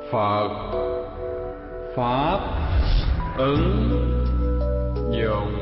Phật Pháp ứng dụng.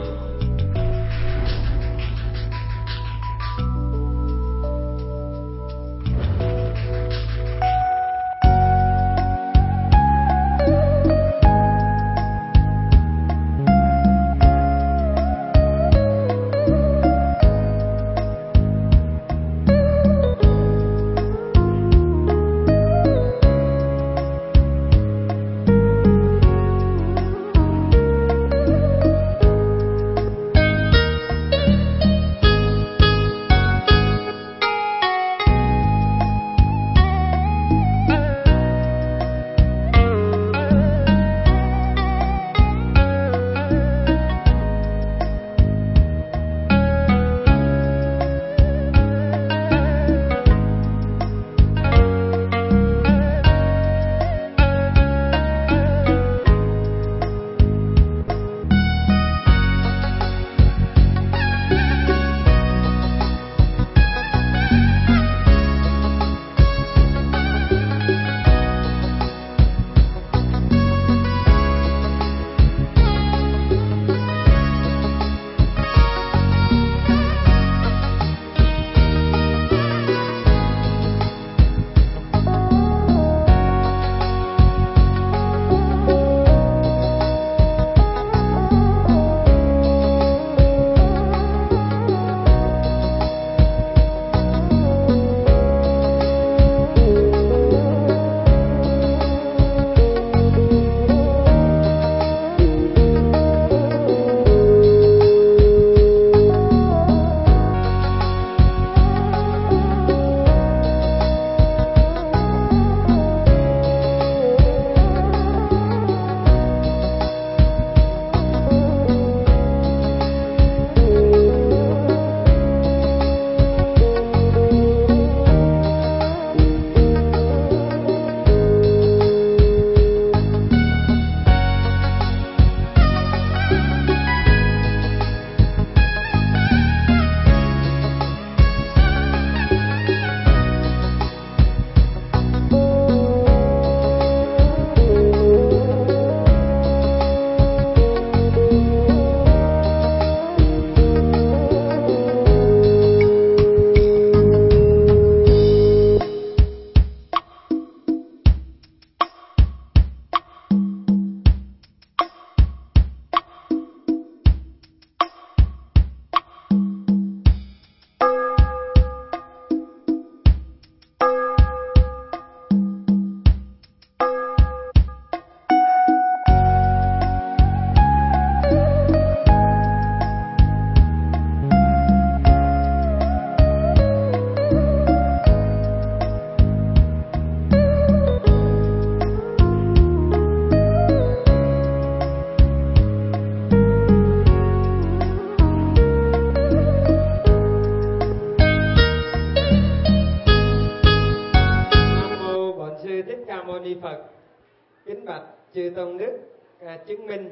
Chứng minh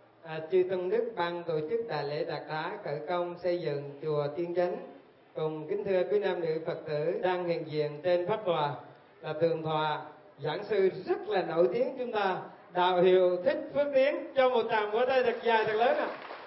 chư tôn đức ban tổ chức đại lễ Đạt Đá khởi công xây dựng chùa Tiên Chánh, cùng kính thưa quý nam nữ Phật tử đang hiện diện trên pháp tòa là tường tọa giảng sư rất là nổi tiếng chúng ta, Đạo Hiệu Thích Phước Tiến, cho một tràng vỗ tay thật dài thật lớn ạ.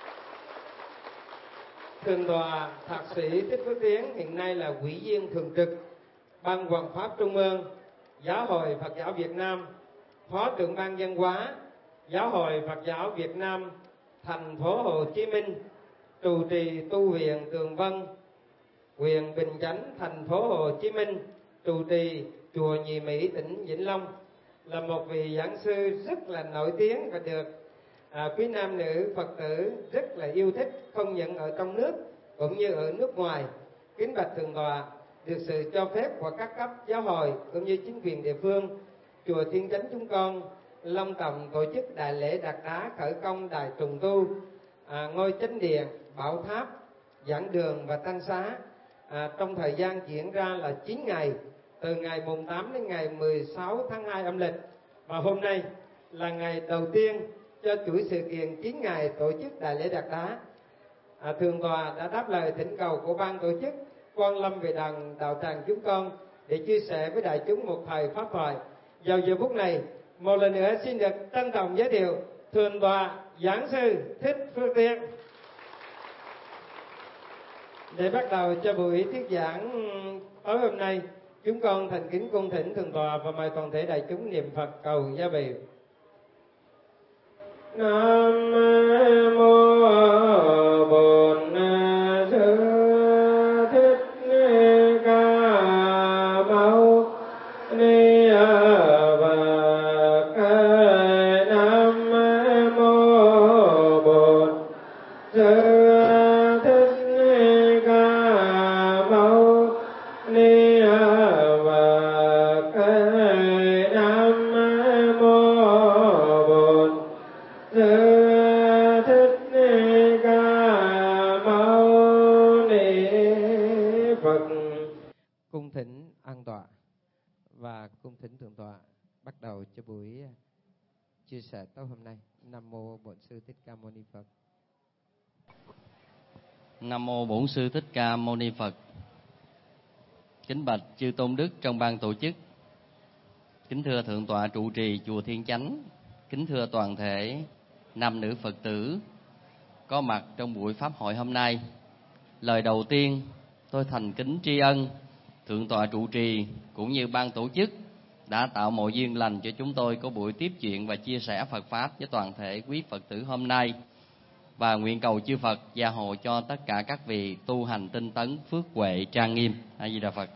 Tường tọa thạc sĩ Thích Phước Tiến hiện nay là ủy viên thường trực Ban Hoằng pháp Trung ương Giáo hội Phật giáo Việt Nam, Phó trưởng ban văn hóa Giáo hội Phật giáo Việt Nam thành phố Hồ Chí Minh, trụ trì tu viện Tường Vân, huyện Bình Chánh, thành phố Hồ Chí Minh, trụ trì chùa Nhị Mỹ, tỉnh Vĩnh Long, là một vị giảng sư rất là nổi tiếng và được quý nam nữ Phật tử rất là yêu thích, không những ở trong nước cũng như ở nước ngoài. Kính bạch thượng tọa, được sự cho phép của các cấp giáo hội cũng như chính quyền địa phương, chùa Thiên Chánh chúng con long trọng tổ chức đại lễ Đạt Đá khởi công đài trùng tu ngôi chánh điện, bảo tháp, giảng đường và tăng xá trong thời gian diễn ra là 9 ngày, từ ngày mùng 8 đến ngày 16 tháng 2 âm lịch. Và hôm nay là ngày đầu tiên cho chuỗi sự kiện 9 ngày tổ chức đại lễ Đạt Đá. Thượng tọa đã đáp lời thỉnh cầu của ban tổ chức quan lâm về đạo tràng chúng con để chia sẻ với đại chúng một thời pháp thoại. Vào giờ phút này, một lần nữa xin được trân trọng giới thiệu Thượng tọa Giảng sư Thích Phước Tiến. Để bắt đầu cho buổi thuyết giảng tối hôm nay, chúng con thành kính cung thỉnh Thượng tọa và mời toàn thể đại chúng niệm Phật cầu gia bị. Nam mô Bổn Sư Thích Ca Mâu Ni Phật. Nam mô Bổn Sư Thích Ca Mâu Ni Phật. Nam mô Bổn Sư Thích Ca Mâu Ni Phật. Cung thỉnh an tọa và cung thỉnh thượng tọa bắt đầu cho buổi chia sẻ tối hôm nay. Nam mô Bổn Sư Thích Ca Mâu Ni Phật. Nam mô Bổn Sư Thích Ca Mâu Ni Phật. Kính bạch chư tôn đức trong ban tổ chức, kính thưa thượng tọa trụ trì chùa Thiên Chánh, kính thưa toàn thể nam nữ Phật tử có mặt trong buổi pháp hội hôm nay. Lời đầu tiên, tôi thành kính tri ân thượng tọa trụ trì cũng như ban tổ chức đã tạo mọi duyên lành cho chúng tôi có buổi tiếp chuyện và chia sẻ Phật pháp với toàn thể quý Phật tử hôm nay. Và nguyện cầu chư Phật gia hộ cho tất cả các vị tu hành tinh tấn, phước huệ trang nghiêm. A Di Đà Phật.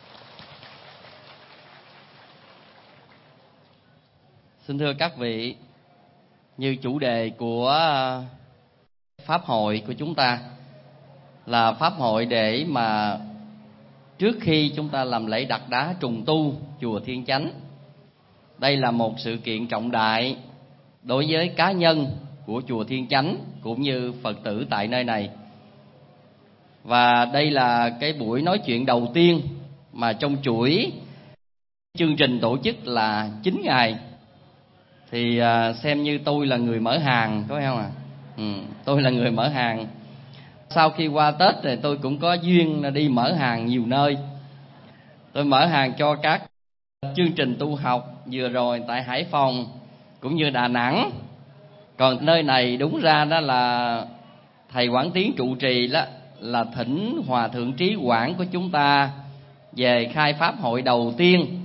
Xin thưa các vị, như chủ đề của pháp hội của chúng ta là pháp hội để mà trước khi chúng ta làm lễ đặt đá trùng tu chùa Thiên Chánh, đây là một sự kiện trọng đại đối với cá nhân của chùa Thiên Chánh cũng như Phật tử tại nơi này. Và đây là cái buổi nói chuyện đầu tiên mà trong chuỗi chương trình tổ chức là 9 ngày. Thì xem như tôi là người mở hàng, có phải không ạ? Tôi là người mở hàng. Sau khi qua Tết thì tôi cũng có duyên đi mở hàng nhiều nơi. Tôi mở hàng cho các chương trình tu học vừa rồi tại Hải Phòng cũng như Đà Nẵng. Còn nơi này đúng ra đó là thầy Quảng Tiến trụ trì đó là thỉnh Hòa Thượng Trí Quảng của chúng ta về khai pháp hội đầu tiên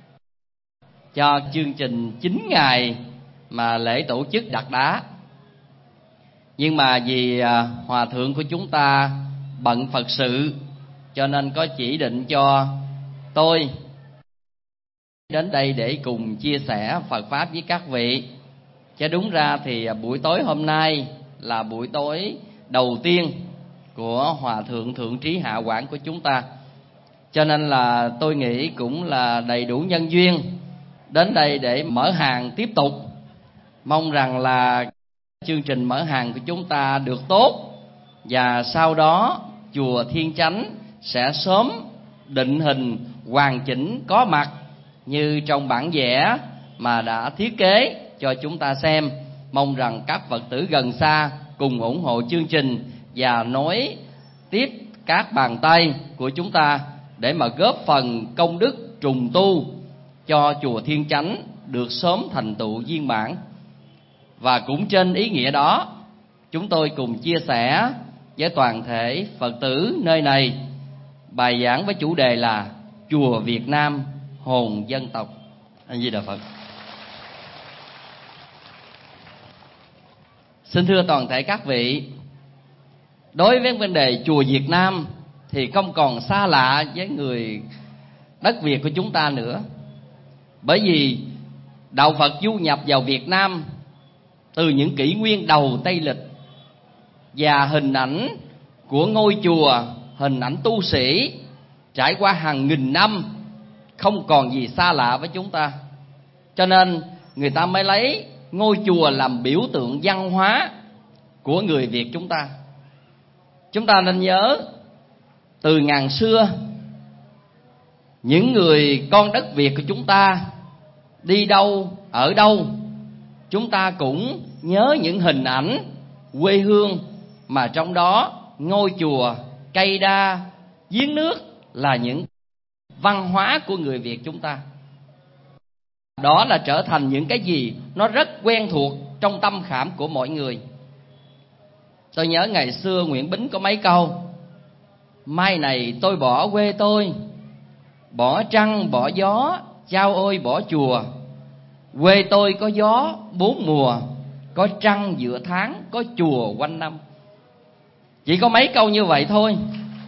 cho chương trình 9 ngày mà lễ tổ chức đặt đá. Nhưng mà vì Hòa Thượng của chúng ta bận Phật sự cho nên có chỉ định cho tôi đến đây để cùng chia sẻ Phật pháp với các vị. Chứ đúng ra thì buổi tối hôm nay là buổi tối đầu tiên của Hòa Thượng Thượng Trí Hạ Quảng của chúng ta. Cho nên là tôi nghĩ cũng là đầy đủ nhân duyên đến đây để mở hàng tiếp tục. Mong rằng là chương trình mở hàng của chúng ta được tốt, và sau đó chùa Thiên Chánh sẽ sớm định hình hoàn chỉnh có mặt như trong bản vẽ mà đã thiết kế cho chúng ta xem. Mong rằng các Phật tử gần xa cùng ủng hộ chương trình và nối tiếp các bàn tay của chúng ta để mà góp phần công đức trùng tu cho chùa Thiên Chánh được sớm thành tựu viên mãn. Và cũng trên ý nghĩa đó, chúng tôi cùng chia sẻ với toàn thể Phật tử nơi này bài giảng với chủ đề là Chùa Việt Nam hồn dân tộc. A Di Đà Phật. Xin thưa toàn thể các vị, đối với vấn đề chùa Việt Nam thì không còn xa lạ với người đất Việt của chúng ta nữa. Bởi vì đạo Phật du nhập vào Việt Nam từ những kỷ nguyên đầu Tây Lịch, và hình ảnh của ngôi chùa, hình ảnh tu sĩ trải qua hàng nghìn năm không còn gì xa lạ với chúng ta. Cho nên người ta mới lấy ngôi chùa làm biểu tượng văn hóa của người Việt chúng ta. Chúng ta nên nhớ, từ ngàn xưa, những người con đất Việt của chúng ta đi đâu, ở đâu, chúng ta cũng nhớ những hình ảnh quê hương, mà trong đó ngôi chùa, cây đa, giếng nước là những văn hóa của người Việt chúng ta. Đó là trở thành những cái gì nó rất quen thuộc trong tâm khảm của mọi người. Tôi nhớ ngày xưa Nguyễn Bính có mấy câu: mai này tôi bỏ quê tôi, bỏ trăng bỏ gió, chao ôi bỏ chùa. Quê tôi có gió bốn mùa, có trăng giữa tháng, có chùa quanh năm. Chỉ có mấy câu như vậy thôi,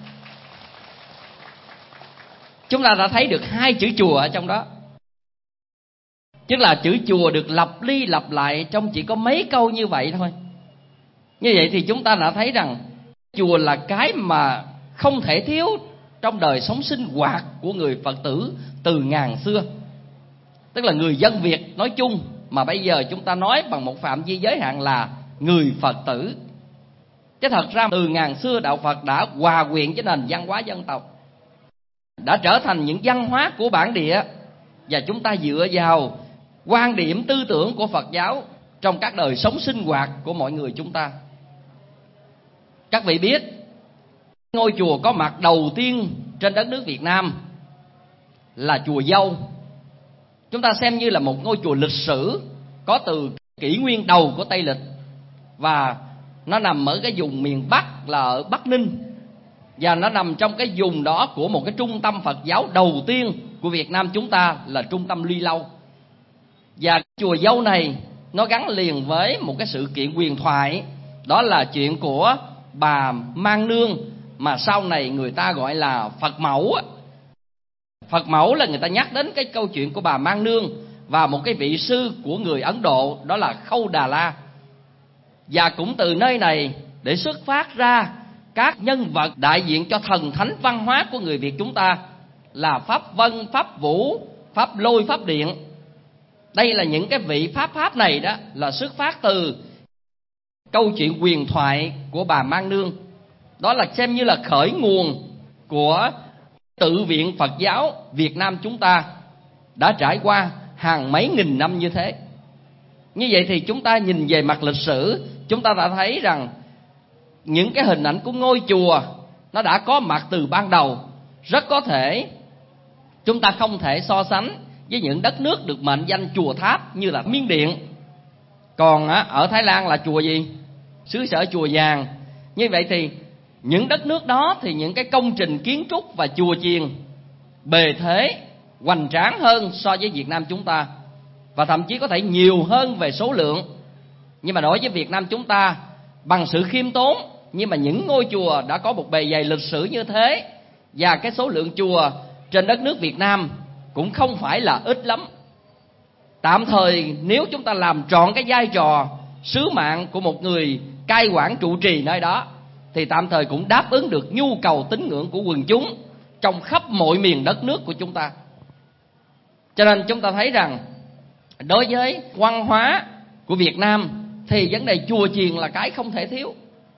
chúng ta đã thấy được hai chữ chùa ở trong đó. Tức là chữ chùa được lặp đi lặp lại trong chỉ có mấy câu như vậy thôi. Như vậy thì chúng ta đã thấy rằng chùa là cái mà không thể thiếu trong đời sống sinh hoạt của người Phật tử từ ngàn xưa. Tức là người dân Việt nói chung, mà bây giờ chúng ta nói bằng một phạm vi giới hạn là người Phật tử. Chứ thật ra từ ngàn xưa đạo Phật đã hòa quyện với nền văn hóa dân tộc, đã trở thành những văn hóa của bản địa, và chúng ta dựa vào quan điểm tư tưởng của Phật giáo trong các đời sống sinh hoạt của mọi người chúng ta. Các vị biết ngôi chùa có mặt đầu tiên trên đất nước Việt Nam là chùa Dâu. Chúng ta xem như là một ngôi chùa lịch sử, có từ kỷ nguyên đầu của Tây Lịch, và nó nằm ở cái vùng miền Bắc là ở Bắc Ninh, và nó nằm trong cái vùng đó của một cái trung tâm Phật giáo đầu tiên của Việt Nam chúng ta là trung tâm Ly Lâu. Và chùa Dâu này nó gắn liền với một cái sự kiện huyền thoại, đó là chuyện của bà Mang Nương, mà sau này người ta gọi là Phật Mẫu. Phật Mẫu là người ta nhắc đến cái câu chuyện của bà Mang Nương và một cái vị sư của người Ấn Độ, đó là Khâu Đà La. Và cũng từ nơi này để xuất phát ra các nhân vật đại diện cho thần thánh văn hóa của người Việt chúng ta là Pháp Vân, Pháp Vũ, Pháp Lôi, Pháp Điện. Đây là những cái vị Pháp này đó là xuất phát từ câu chuyện huyền thoại của bà Mang Nương. Đó là xem như là khởi nguồn của tự viện Phật giáo Việt Nam chúng ta đã trải qua hàng mấy nghìn năm như thế. Như vậy thì chúng ta nhìn về mặt lịch sử, chúng ta đã thấy rằng những cái hình ảnh của ngôi chùa nó đã có mặt từ ban đầu. Rất có thể chúng ta không thể so sánh với những đất nước được mệnh danh chùa tháp như là Miến Điện. Còn ở Thái Lan là chùa gì? Xứ sở chùa vàng. Như vậy thì những đất nước đó thì những cái công trình kiến trúc và chùa chiền bề thế hoành tráng hơn so với Việt Nam chúng ta, và thậm chí có thể nhiều hơn về số lượng. Nhưng mà đối với Việt Nam chúng ta, bằng sự khiêm tốn, nhưng mà những ngôi chùa đã có một bề dày lịch sử như thế, và cái số lượng chùa trên đất nước Việt Nam cũng không phải là ít lắm. Tạm thời nếu chúng ta làm trọn cái vai trò sứ mạng của một người cai quản trụ trì nơi đó, thì tạm thời cũng đáp ứng được nhu cầu tín ngưỡng của quần chúng trong khắp mọi miền đất nước của chúng ta. Cho nên chúng ta thấy rằng đối với văn hóa của Việt Nam thì vấn đề chùa chiền là cái không thể thiếu.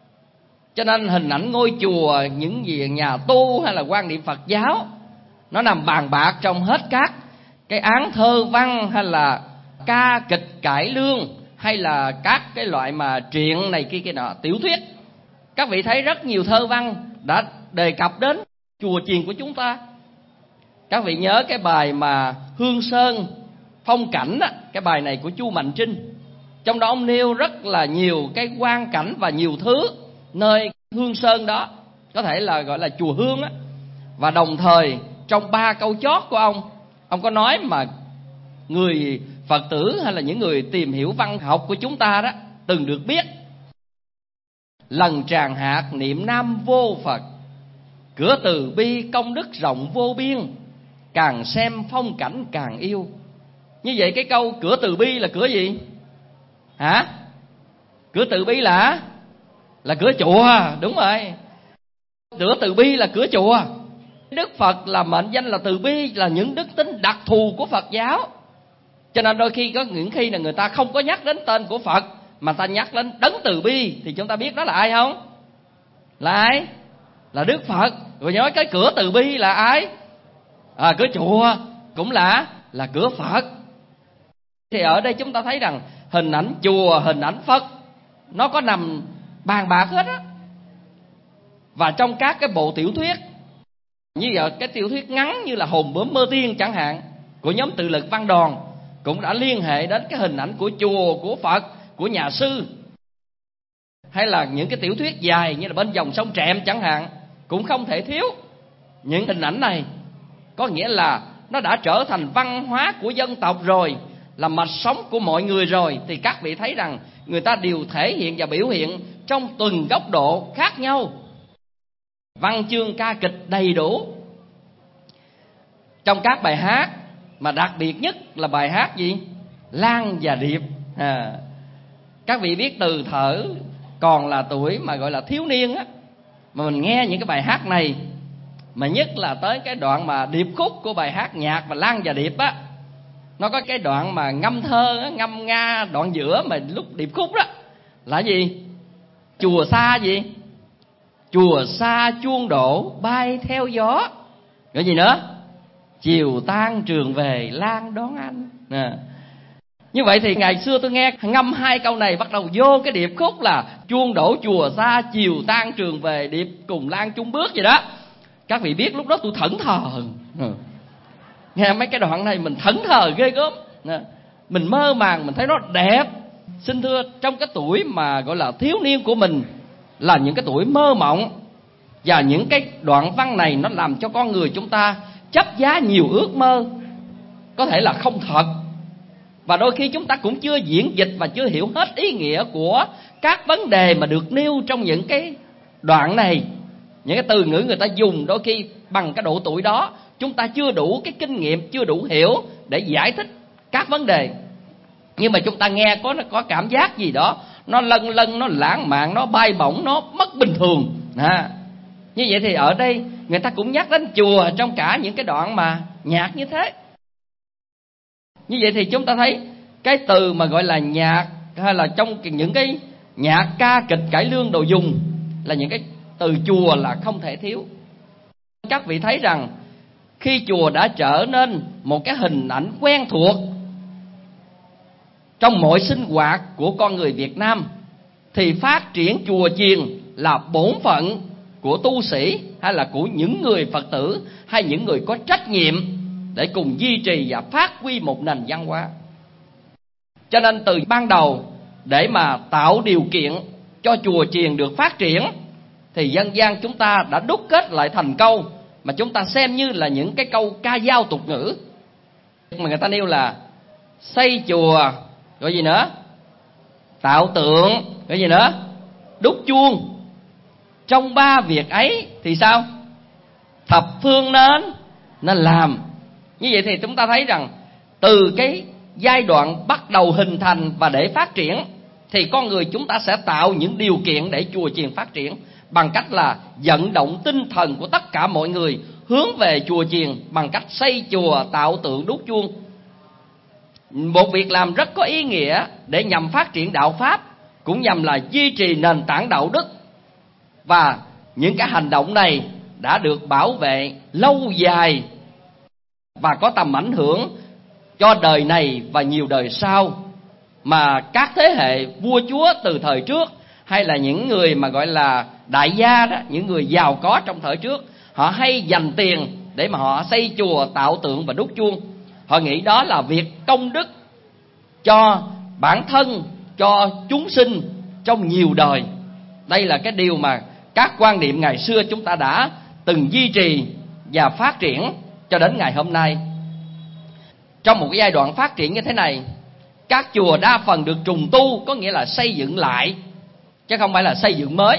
Cho nên hình ảnh ngôi chùa, những gì nhà tu hay là quan niệm Phật giáo, nó nằm bàn bạc trong hết các cái án thơ văn, hay là ca kịch cải lương, hay là các cái loại mà truyện này kia nọ, tiểu thuyết. Các vị thấy rất nhiều thơ văn đã đề cập đến chùa chiền của chúng ta. Các vị nhớ cái bài mà Hương Sơn Phong Cảnh á, cái bài này của Chu Mạnh Trinh. Trong đó ông nêu rất là nhiều cái quang cảnh và nhiều thứ nơi Hương Sơn đó, có thể là gọi là chùa Hương á. Và đồng thời trong 3 câu chót của ông có nói mà người Phật tử hay là những người tìm hiểu văn học của chúng ta đó từng được biết: lần tràng hạt niệm nam vô Phật, cửa từ bi công đức rộng vô biên, càng xem phong cảnh càng yêu. Như vậy cái câu cửa từ bi là cửa gì? Hả? Cửa từ bi là cửa chùa, đúng rồi. Cửa từ bi là cửa chùa. Đức Phật là mệnh danh là từ bi, là những đức tính đặc thù của Phật giáo. Cho nên đôi khi có những khi là người ta không có nhắc đến tên của Phật, mà ta nhắc đến đấng từ bi, thì chúng ta biết đó là ai không? Là ai? Là Đức Phật. Rồi nói cái cửa từ bi là ai? Cửa chùa cũng là cửa Phật. Thì ở đây chúng ta thấy rằng hình ảnh chùa, hình ảnh Phật nó có nằm bàn bạc hết á. Và trong các cái bộ tiểu thuyết, như vậy cái tiểu thuyết ngắn như là Hồn Bướm Mơ Tiên chẳng hạn, của nhóm Tự Lực Văn Đoàn, cũng đã liên hệ đến cái hình ảnh của chùa, của Phật, của nhà sư. Hay là những cái tiểu thuyết dài như là Bên dòng sông Trẹm chẳng hạn, cũng không thể thiếu những hình ảnh này. Có nghĩa là nó đã trở thành văn hóa của dân tộc rồi, là mạch sống của mọi người rồi. Thì các vị thấy rằng người ta đều thể hiện và biểu hiện trong từng góc độ khác nhau. Văn chương ca kịch đầy đủ. Trong các bài hát, mà đặc biệt nhất là bài hát gì? Lan và Điệp. Các vị biết từ thở còn là tuổi mà gọi là thiếu niên á, mà mình nghe những cái bài hát này, mà nhất là tới cái đoạn mà điệp khúc của bài hát nhạc và Lan và Điệp á, nó có cái đoạn mà ngâm thơ á, ngâm nga đoạn giữa mà lúc điệp khúc đó là gì? Chùa xa gì? Chùa xa chuông đổ bay theo gió. Rồi gì nữa? Chiều tan trường về Lan đón anh. Như vậy thì ngày xưa tôi nghe ngâm hai câu này, bắt đầu vô cái điệp khúc là chuông đổ chùa xa, chiều tan trường về, Điệp cùng Lan chung bước vậy đó. Các vị biết lúc đó tôi thẫn thờ. Nghe mấy cái đoạn này mình thẫn thờ ghê gớm. Mình mơ màng, mình thấy nó đẹp. Xin thưa, trong cái tuổi mà gọi là thiếu niên của mình là những cái tuổi mơ mộng. Và những cái đoạn văn này nó làm cho con người chúng ta chấp giá nhiều ước mơ có thể là không thật. Và đôi khi chúng ta cũng chưa diễn dịch và chưa hiểu hết ý nghĩa của các vấn đề mà được nêu trong những cái đoạn này. Những cái từ ngữ người ta dùng đôi khi bằng cái độ tuổi đó, chúng ta chưa đủ cái kinh nghiệm, chưa đủ hiểu để giải thích các vấn đề. Nhưng mà chúng ta nghe có cảm giác gì đó, nó lân lân, nó lãng mạn, nó bay bổng, nó mất bình thường. Như vậy thì ở đây người ta cũng nhắc đến chùa trong cả những cái đoạn mà nhạc như thế. Như vậy thì chúng ta thấy cái từ mà gọi là nhạc, hay là trong những cái nhạc ca kịch cải lương đồ dùng, là những cái từ chùa là không thể thiếu. Các vị thấy rằng khi chùa đã trở nên một cái hình ảnh quen thuộc trong mọi sinh hoạt của con người Việt Nam, thì phát triển chùa chiền là bổn phận của tu sĩ, hay là của những người Phật tử, hay những người có trách nhiệm để cùng duy trì và phát huy một nền văn hóa. Cho nên từ ban đầu, để mà tạo điều kiện cho chùa chiền được phát triển, thì dân gian chúng ta đã đúc kết lại thành câu mà chúng ta xem như là những cái câu ca dao tục ngữ. Mà người ta nêu là xây chùa, rồi gì nữa? Tạo tượng, rồi gì nữa? Đúc chuông. Trong ba việc ấy thì sao? Thập phương nên làm. Như vậy thì chúng ta thấy rằng từ cái giai đoạn bắt đầu hình thành và để phát triển, thì con người chúng ta sẽ tạo những điều kiện để chùa chiền phát triển bằng cách là vận động tinh thần của tất cả mọi người hướng về chùa chiền bằng cách xây chùa, tạo tượng, đúc chuông. Một việc làm rất có ý nghĩa để nhằm phát triển đạo Pháp, cũng nhằm là duy trì nền tảng đạo đức. Và những cái hành động này đã được bảo vệ lâu dài và có tầm ảnh hưởng cho đời này và nhiều đời sau, mà các thế hệ vua chúa từ thời trước, hay là những người mà gọi là đại gia đó, những người giàu có trong thời trước, họ hay dành tiền để mà họ xây chùa, tạo tượng và đúc chuông. Họ nghĩ đó là việc công đức cho bản thân, cho chúng sinh trong nhiều đời. Đây là cái điều mà các quan niệm ngày xưa chúng ta đã từng duy trì và phát triển cho đến ngày hôm nay. Trong một cái giai đoạn phát triển như thế này, các chùa đa phần được trùng tu, có nghĩa là xây dựng lại, chứ không phải là xây dựng mới.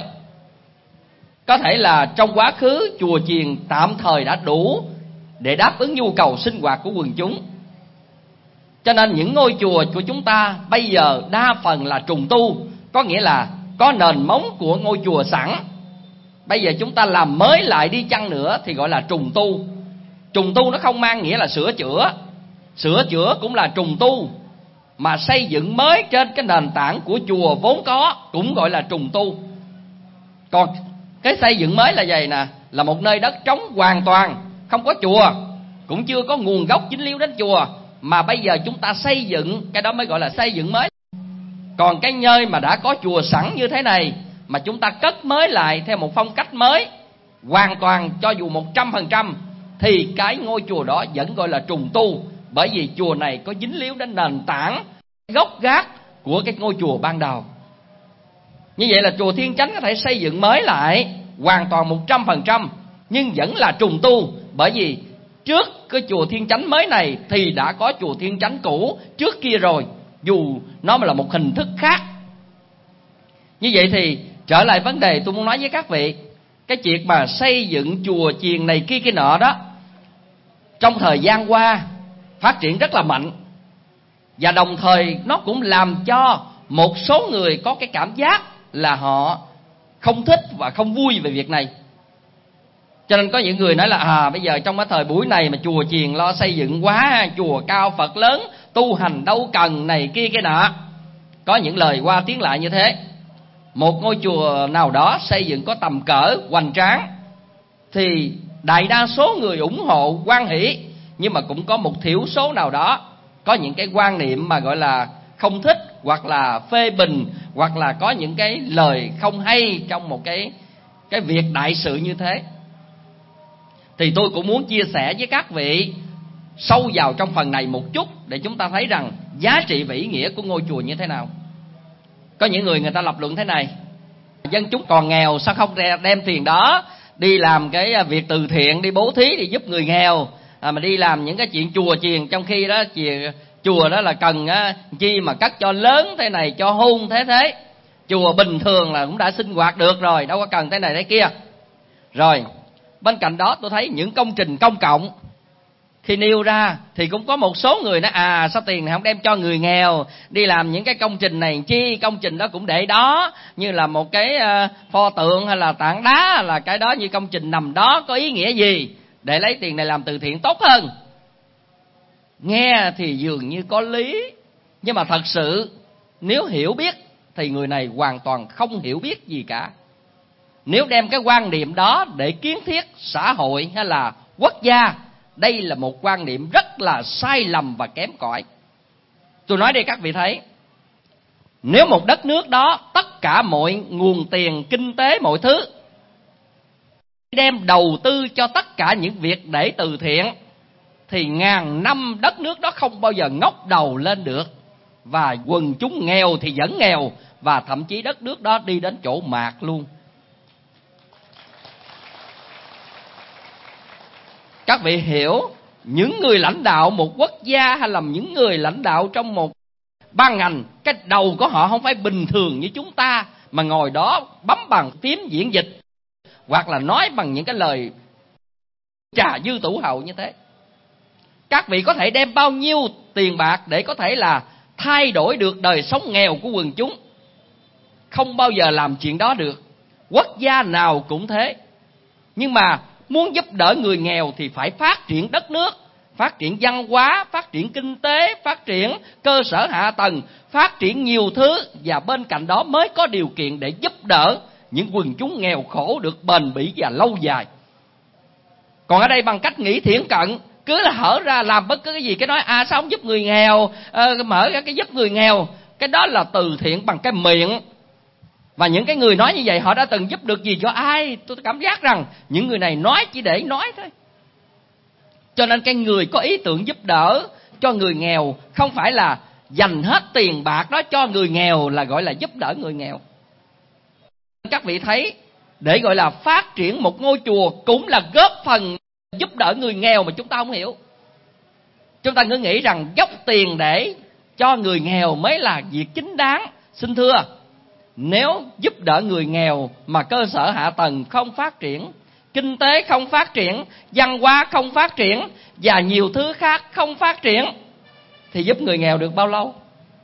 Có thể là trong quá khứ chùa chiền tạm thời đã đủ để đáp ứng nhu cầu sinh hoạt của quần chúng. Cho nên những ngôi chùa của chúng ta bây giờ đa phần là trùng tu, có nghĩa là có nền móng của ngôi chùa sẵn. Bây giờ chúng ta làm mới lại đi chăng nữa thì gọi là trùng tu. Trùng tu nó không mang nghĩa là sửa chữa. Sửa chữa cũng là trùng tu. Mà xây dựng mới trên cái nền tảng của chùa vốn có cũng gọi là trùng tu. Còn cái xây dựng mới là gì nè? Là một nơi đất trống hoàn toàn, không có chùa, cũng chưa có nguồn gốc chính liêu đến chùa, mà bây giờ chúng ta xây dựng, cái đó mới gọi là xây dựng mới. Còn cái nơi mà đã có chùa sẵn như thế này mà chúng ta cất mới lại theo một phong cách mới, hoàn toàn cho dù 100%, thì cái ngôi chùa đó vẫn gọi là trùng tu, bởi vì chùa này có dính líu đến nền tảng, gốc gác của cái ngôi chùa ban đầu. Như vậy là chùa Thiên Chánh có thể xây dựng mới lại hoàn toàn 100%, nhưng vẫn là trùng tu, bởi vì trước cái chùa Thiên Chánh mới này thì đã có chùa Thiên Chánh cũ trước kia rồi, dù nó là một hình thức khác. Như vậy thì trở lại vấn đề tôi muốn nói với các vị, cái chuyện mà xây dựng chùa chiền này kia cái nọ đó, trong thời gian qua phát triển rất là mạnh, và đồng thời nó cũng làm cho một số người có cái cảm giác là họ không thích và không vui về việc này. Cho nên có những người nói là bây giờ trong cái thời buổi này mà chùa chiền lo xây dựng quá, chùa cao Phật lớn, tu hành đâu cần này kia cái nọ. Có những lời qua tiếng lại như thế. Một ngôi chùa nào đó xây dựng có tầm cỡ hoành tráng thì đại đa số người ủng hộ hoan hỷ, nhưng mà cũng có một thiểu số nào đó có những cái quan niệm mà gọi là không thích, hoặc là phê bình, hoặc là có những cái lời không hay trong một cái việc đại sự như thế. Thì tôi cũng muốn chia sẻ với các vị sâu vào trong phần này một chút, để chúng ta thấy rằng giá trị và ý nghĩa của ngôi chùa như thế nào. Có những người ta lập luận thế này: dân chúng còn nghèo, sao không đem tiền đó đi làm cái việc từ thiện, đi bố thí, đi giúp người nghèo, mà đi làm những cái chuyện chùa chiền, trong khi đó chùa đó là cần chi mà cắt cho lớn thế này, cho hôn thế. Chùa bình thường là cũng đã sinh hoạt được rồi, đâu có cần thế này thế kia. Rồi bên cạnh đó tôi thấy những công trình công cộng khi nêu ra thì cũng có một số người nói sao tiền này không đem cho người nghèo, đi làm những cái công trình này chi, công trình đó cũng để đó như là một cái pho tượng hay là tảng đá, hay là cái đó như công trình nằm đó có ý nghĩa gì, để lấy tiền này làm từ thiện tốt hơn. Nghe thì dường như có lý, nhưng mà thật sự nếu hiểu biết thì người này hoàn toàn không hiểu biết gì cả. Nếu đem cái quan niệm đó để kiến thiết xã hội hay là quốc gia, đây là một quan niệm rất là sai lầm và kém cỏi. Tôi nói đây các vị thấy, nếu một đất nước đó tất cả mọi nguồn tiền, kinh tế, mọi thứ đem đầu tư cho tất cả những việc để từ thiện, thì ngàn năm đất nước đó không bao giờ ngóc đầu lên được, và quần chúng nghèo thì vẫn nghèo, và thậm chí đất nước đó đi đến chỗ mạt luôn. Các vị hiểu, những người lãnh đạo một quốc gia hay là những người lãnh đạo trong một ban ngành, cái đầu của họ không phải bình thường như chúng ta mà ngồi đó bấm bằng phím diễn dịch, hoặc là nói bằng những cái lời trà dư tủ hậu như thế. Các vị có thể đem bao nhiêu tiền bạc để có thể là thay đổi được đời sống nghèo của quần chúng, không bao giờ làm chuyện đó được. Quốc gia nào cũng thế. Nhưng mà muốn giúp đỡ người nghèo thì phải phát triển đất nước, phát triển văn hóa, phát triển kinh tế, phát triển cơ sở hạ tầng, phát triển nhiều thứ, và bên cạnh đó mới có điều kiện để giúp đỡ những quần chúng nghèo khổ được bền bỉ và lâu dài. Còn ở đây bằng cách nghĩ thiển cận, cứ là hở ra làm bất cứ cái gì cái nói sao không giúp người nghèo, mở ra cái giúp người nghèo, cái đó là từ thiện bằng cái miệng. Và những cái người nói như vậy họ đã từng giúp được gì cho ai? Tôi cảm giác rằng những người này nói chỉ để nói thôi. Cho nên cái người có ý tưởng giúp đỡ cho người nghèo không phải là dành hết tiền bạc đó cho người nghèo là gọi là giúp đỡ người nghèo. Các vị thấy, để gọi là phát triển một ngôi chùa cũng là góp phần giúp đỡ người nghèo mà chúng ta không hiểu. Chúng ta cứ nghĩ rằng dốc tiền để cho người nghèo mới là việc chính đáng. Xin thưa, nếu giúp đỡ người nghèo mà cơ sở hạ tầng không phát triển, kinh tế không phát triển, văn hóa không phát triển và nhiều thứ khác không phát triển, thì giúp người nghèo được bao lâu?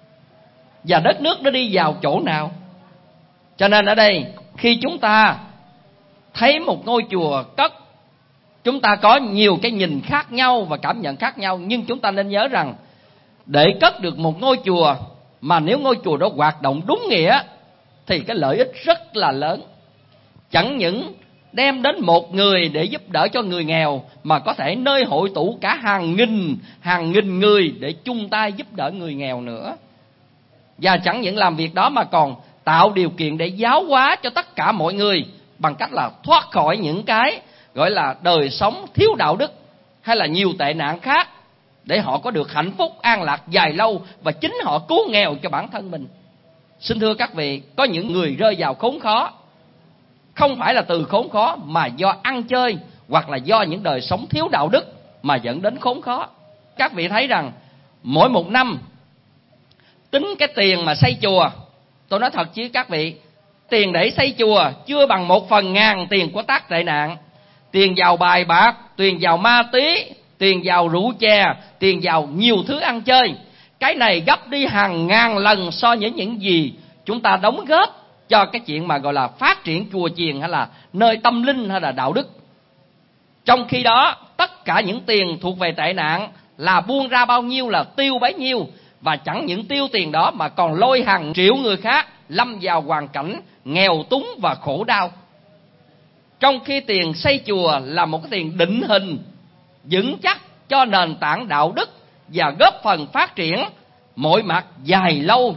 Và đất nước nó đi vào chỗ nào? Cho nên ở đây khi chúng ta thấy một ngôi chùa cất, chúng ta có nhiều cái nhìn khác nhau và cảm nhận khác nhau. Nhưng chúng ta nên nhớ rằng để cất được một ngôi chùa mà nếu ngôi chùa đó hoạt động đúng nghĩa thì cái lợi ích rất là lớn. Chẳng những đem đến một người để giúp đỡ cho người nghèo, mà có thể nơi hội tụ cả hàng nghìn người để chung tay giúp đỡ người nghèo nữa. Và chẳng những làm việc đó mà còn tạo điều kiện để giáo hóa cho tất cả mọi người bằng cách là thoát khỏi những cái gọi là đời sống thiếu đạo đức hay là nhiều tệ nạn khác, để họ có được hạnh phúc an lạc dài lâu, và chính họ cứu nghèo cho bản thân mình. Xin thưa các vị, có những người rơi vào khốn khó, không phải là từ khốn khó mà do ăn chơi hoặc là do những đời sống thiếu đạo đức mà dẫn đến khốn khó. Các vị thấy rằng mỗi một năm tính cái tiền mà xây chùa, tôi nói thật chứ các vị, tiền để xây chùa chưa bằng 1/1000 tiền của tác tệ nạn. Tiền vào bài bạc, tiền vào ma túy, tiền vào rượu chè, tiền vào nhiều thứ ăn chơi. Cái này gấp đi hàng ngàn lần so với những gì chúng ta đóng góp cho cái chuyện mà gọi là phát triển chùa chiền hay là nơi tâm linh hay là đạo đức. Trong khi đó, tất cả những tiền thuộc về tệ nạn là buông ra bao nhiêu là tiêu bấy nhiêu, và chẳng những tiêu tiền đó mà còn lôi hàng triệu người khác lâm vào hoàn cảnh nghèo túng và khổ đau. Trong khi tiền xây chùa là một cái tiền định hình vững chắc cho nền tảng đạo đức và góp phần phát triển mọi mặt dài lâu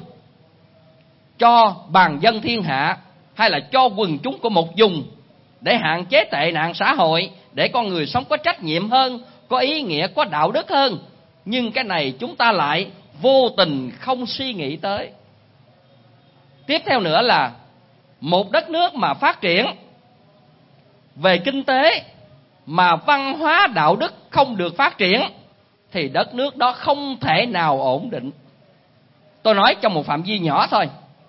cho bàn dân thiên hạ hay là cho quần chúng của một vùng, để hạn chế tệ nạn xã hội, để con người sống có trách nhiệm hơn, có ý nghĩa, có đạo đức hơn. Nhưng cái này chúng ta lại vô tình không suy nghĩ tới. Tiếp theo nữa là một đất nước mà phát triển về kinh tế mà văn hóa đạo đức không được phát triển thì đất nước đó không thể nào ổn định. Tôi nói trong một phạm vi nhỏ thôi.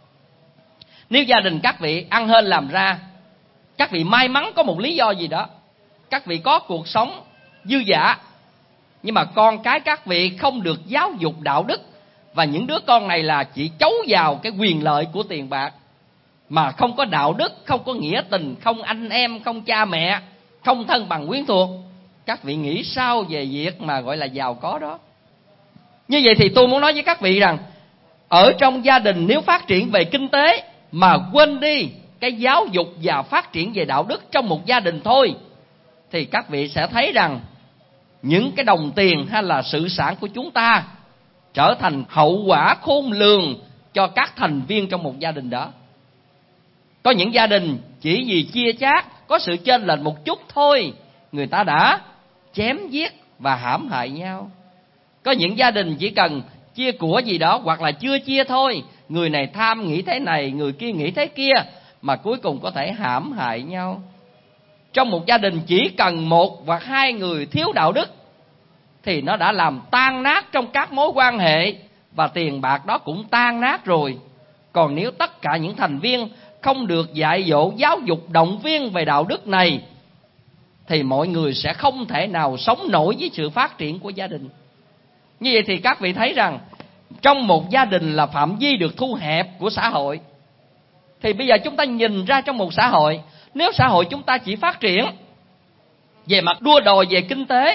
Nếu gia đình các vị ăn hên làm ra, các vị may mắn có một lý do gì đó, các vị có cuộc sống dư dả, nhưng mà con cái các vị không được giáo dục đạo đức, và những đứa con này là chỉ chấu vào cái quyền lợi của tiền bạc, mà không có đạo đức, không có nghĩa tình, không anh em, không cha mẹ, không thân bằng quyến thuộc. Các vị nghĩ sao về việc mà gọi là giàu có đó? Như vậy thì tôi muốn nói với các vị rằng, ở trong gia đình nếu phát triển về kinh tế mà quên đi cái giáo dục và phát triển về đạo đức trong một gia đình thôi, thì các vị sẽ thấy rằng những cái đồng tiền hay là sự sản của chúng ta trở thành hậu quả khôn lường cho các thành viên trong một gia đình đó. Có những gia đình chỉ vì chia chác, có sự chênh lệch một chút thôi, người ta đã chém giết và hãm hại nhau. Có những gia đình chỉ cần chia của gì đó hoặc là chưa chia thôi, người này tham nghĩ thế này, người kia nghĩ thế kia, mà cuối cùng có thể hãm hại nhau. Trong một gia đình chỉ cần một hoặc hai người thiếu đạo đức thì nó đã làm tan nát trong các mối quan hệ, và tiền bạc đó cũng tan nát rồi. Còn nếu tất cả những thành viên không được dạy dỗ, giáo dục, động viên về đạo đức này thì mọi người sẽ không thể nào sống nổi với sự phát triển của gia đình. Như vậy thì các vị thấy rằng trong một gia đình là phạm vi được thu hẹp của xã hội. Thì bây giờ chúng ta nhìn ra trong một xã hội, nếu xã hội chúng ta chỉ phát triển về mặt đua đòi về kinh tế,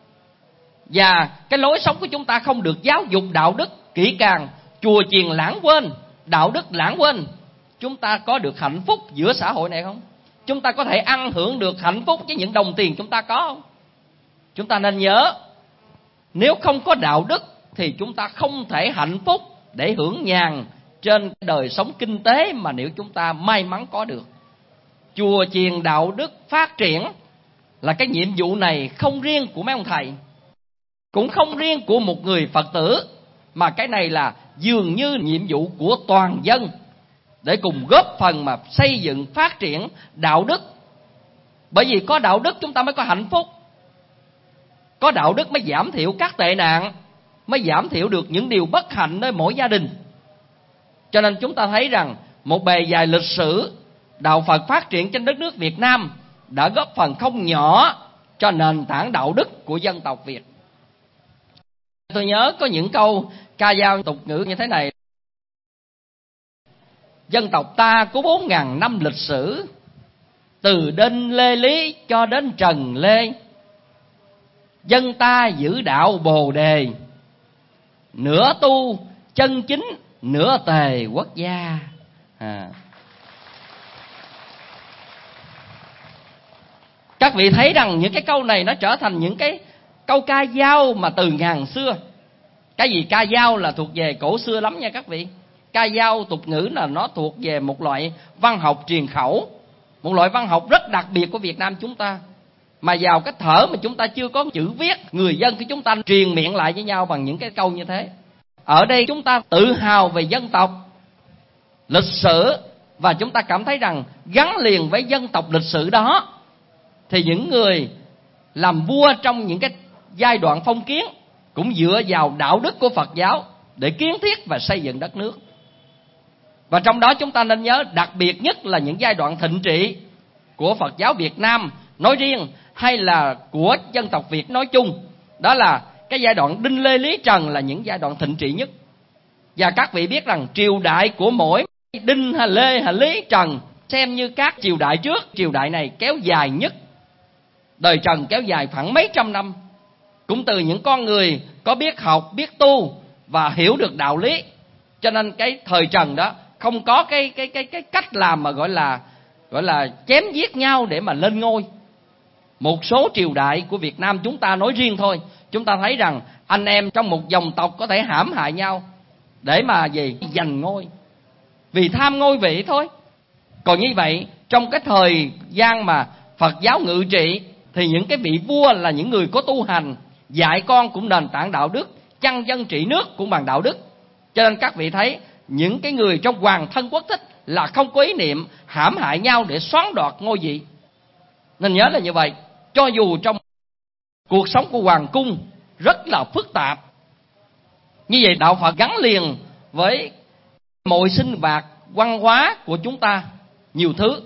và cái lối sống của chúng ta không được giáo dục đạo đức kỹ càng, chùa chiền lãng quên, đạo đức lãng quên, chúng ta có được hạnh phúc giữa xã hội này không? Chúng ta có thể ăn hưởng được hạnh phúc với những đồng tiền chúng ta có không? Chúng ta nên nhớ, nếu không có đạo đức thì chúng ta không thể hạnh phúc để hưởng nhàn trên đời sống kinh tế mà nếu chúng ta may mắn có được. Chùa chiền đạo đức phát triển là cái nhiệm vụ này không riêng của mấy ông thầy, cũng không riêng của một người Phật tử, mà cái này là dường như nhiệm vụ của toàn dân, để cùng góp phần mà xây dựng phát triển đạo đức. Bởi vì có đạo đức chúng ta mới có hạnh phúc, có đạo đức mới giảm thiểu các tệ nạn, mới giảm thiểu được những điều bất hạnh nơi mỗi gia đình. Cho nên chúng ta thấy rằng một bề dài lịch sử đạo Phật phát triển trên đất nước Việt Nam đã góp phần không nhỏ cho nền tảng đạo đức của dân tộc Việt. Tôi nhớ có những câu ca dao tục ngữ như thế này: dân tộc ta có 4.000 năm lịch sử, từ Đinh Lê Lý cho đến Trần Lê. Dân ta giữ đạo Bồ Đề, nửa tu chân chính, nửa tề quốc gia. Các vị thấy rằng những cái câu này nó trở thành những cái câu ca dao mà từ ngàn xưa. Cái gì ca dao là thuộc về cổ xưa lắm nha các vị. Ca dao tục ngữ là nó thuộc về một loại văn học truyền khẩu, một loại văn học rất đặc biệt của Việt Nam chúng ta. mà vào cái thở mà chúng ta chưa có chữ viết, người dân của chúng ta truyền miệng lại với nhau bằng những cái câu như thế. Ở đây chúng ta tự hào về dân tộc, lịch sử, và chúng ta cảm thấy rằng gắn liền với dân tộc lịch sử đó thì những người làm vua trong những cái giai đoạn phong kiến cũng dựa vào đạo đức của Phật giáo để kiến thiết và xây dựng đất nước. Và trong đó chúng ta nên nhớ đặc biệt nhất là những giai đoạn thịnh trị của Phật giáo Việt Nam nói riêng hay là của dân tộc Việt nói chung. Đó là cái giai đoạn Đinh Lê Lý Trần là những giai đoạn thịnh trị nhất. Và các vị biết rằng triều đại của mỗi Đinh hay Lê hay Lý Trần xem như các triều đại trước, triều đại này kéo dài nhất. Đời Trần kéo dài khoảng mấy trăm năm, cũng từ những con người có biết học, biết tu và hiểu được đạo lý. Cho nên cái thời Trần đó không có cái cách làm mà gọi là chém giết nhau để mà lên ngôi. Một số triều đại của Việt Nam chúng ta nói riêng thôi, chúng ta thấy rằng anh em trong một dòng tộc có thể hãm hại nhau để mà gì? Giành ngôi, vì tham ngôi vị thôi. Còn như vậy, trong cái thời gian mà Phật giáo ngự trị thì những cái vị vua là những người có tu hành, dạy con cũng nền tảng đạo đức, chăn dân trị nước cũng bằng đạo đức. Cho nên các vị thấy những cái người trong hoàng thân quốc thích là không có ý niệm hãm hại nhau để xoán đoạt ngôi vị. Nên nhớ là như vậy. Cho dù trong cuộc sống của hoàng cung rất là phức tạp, như vậy đạo Phật gắn liền với mọi sinh hoạt văn hóa của chúng ta nhiều thứ.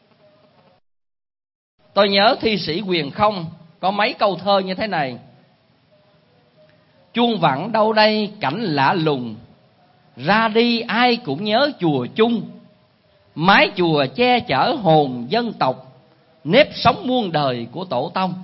Tôi nhớ thi sĩ Huyền Không có mấy câu thơ như thế này: chuông vẳng đâu đây cảnh lạ lùng, ra đi ai cũng nhớ chùa chung. Mái chùa che chở hồn dân tộc, nếp sống muôn đời của tổ tông.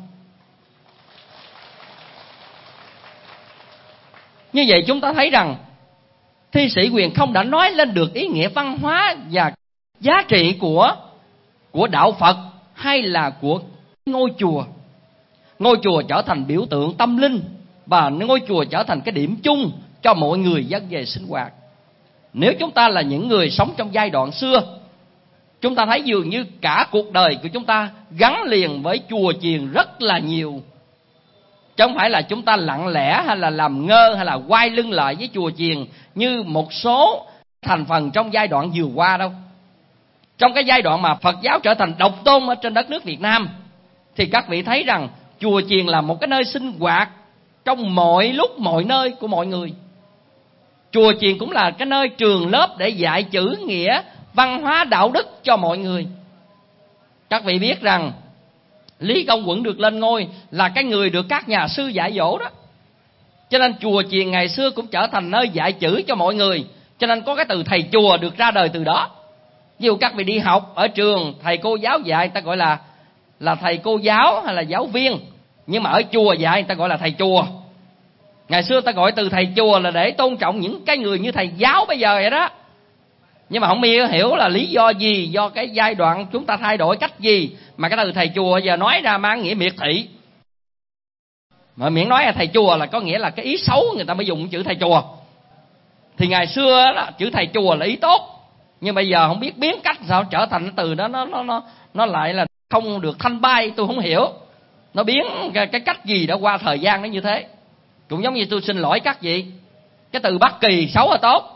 Như vậy chúng ta thấy rằng thi sĩ Huyền Không đã nói lên được ý nghĩa văn hóa và giá trị của đạo Phật hay là của ngôi chùa. Ngôi chùa trở thành biểu tượng tâm linh và ngôi chùa trở thành cái điểm chung cho mọi người dân về sinh hoạt. Nếu chúng ta là những người sống trong giai đoạn xưa, chúng ta thấy dường như cả cuộc đời của chúng ta gắn liền với chùa chiền rất là nhiều. Chứ không phải là chúng ta lặng lẽ hay là làm ngơ hay là quay lưng lại với chùa chiền như một số thành phần trong giai đoạn vừa qua đâu. Trong cái giai đoạn mà Phật giáo trở thành độc tôn ở trên đất nước Việt Nam thì các vị thấy rằng chùa chiền là một cái nơi sinh hoạt trong mọi lúc mọi nơi của mọi người. Chùa chiền cũng là cái nơi trường lớp để dạy chữ nghĩa văn hóa đạo đức cho mọi người. Các vị biết rằng Lý Công Uẩn được lên ngôi là cái người được các nhà sư dạy dỗ đó. Cho nên chùa chiền ngày xưa cũng trở thành nơi dạy chữ cho mọi người. Cho nên có cái từ thầy chùa được ra đời từ đó. Ví dụ các vị đi học ở trường, thầy cô giáo dạy người ta gọi là thầy cô giáo hay là giáo viên. Nhưng mà ở chùa dạy người ta gọi là thầy chùa. Ngày xưa ta gọi từ thầy chùa là để tôn trọng những cái người như thầy giáo bây giờ vậy đó. Nhưng mà không hiểu là lý do gì, do cái giai đoạn chúng ta thay đổi cách gì mà cái từ thầy chùa giờ nói ra mang nghĩa miệt thị. Mà miễn nói là thầy chùa là có nghĩa là cái ý xấu, người ta mới dùng chữ thầy chùa. Thì ngày xưa đó, chữ thầy chùa là ý tốt, nhưng bây giờ không biết biến cách sao trở thành cái từ đó nó lại là không được thanh bay. Tôi không hiểu nó biến cái cách gì đã qua thời gian nó như thế. Cũng giống như tôi xin lỗi các vị, cái từ Bắc Kỳ xấu hay tốt?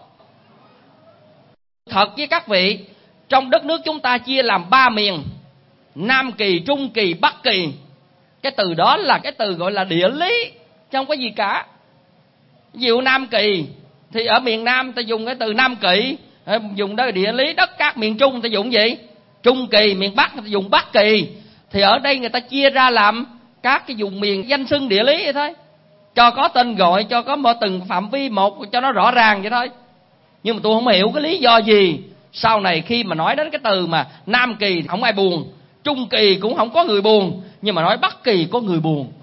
Thật với các vị, trong đất nước chúng ta chia làm 3 miền: Nam Kỳ, Trung Kỳ, Bắc Kỳ. Cái từ đó là cái từ gọi là địa lý, chứ không có gì cả. Ví dụ Nam Kỳ thì ở miền Nam ta dùng cái từ Nam Kỳ, dùng đó là địa lý. Đất cát miền Trung ta dùng gì? Trung Kỳ. Miền Bắc ta dùng Bắc Kỳ. Thì ở đây người ta chia ra làm các cái vùng miền danh xưng địa lý vậy thôi, cho có tên gọi, cho có một từng phạm vi một, cho nó rõ ràng vậy thôi. Nhưng mà tôi không hiểu cái lý do gì sau này khi mà nói đến cái từ mà Nam Kỳ không ai buồn, Trung Kỳ cũng không có người buồn, nhưng mà nói Bắc Kỳ có người buồn.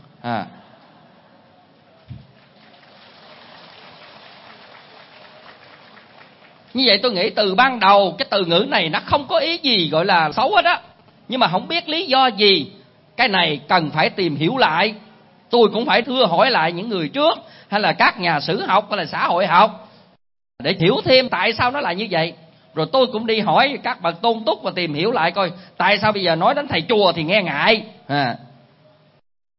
Như vậy tôi nghĩ từ ban đầu cái từ ngữ này nó không có ý gì gọi là xấu hết á. Nhưng mà không biết lý do gì, cái này cần phải tìm hiểu lại. Tôi cũng phải thưa hỏi lại những người trước, hay là các nhà sử học hay là xã hội học, để hiểu thêm tại sao nó lại như vậy. Rồi tôi cũng đi hỏi các bậc tôn túc và tìm hiểu lại coi tại sao bây giờ nói đến thầy chùa thì nghe ngại.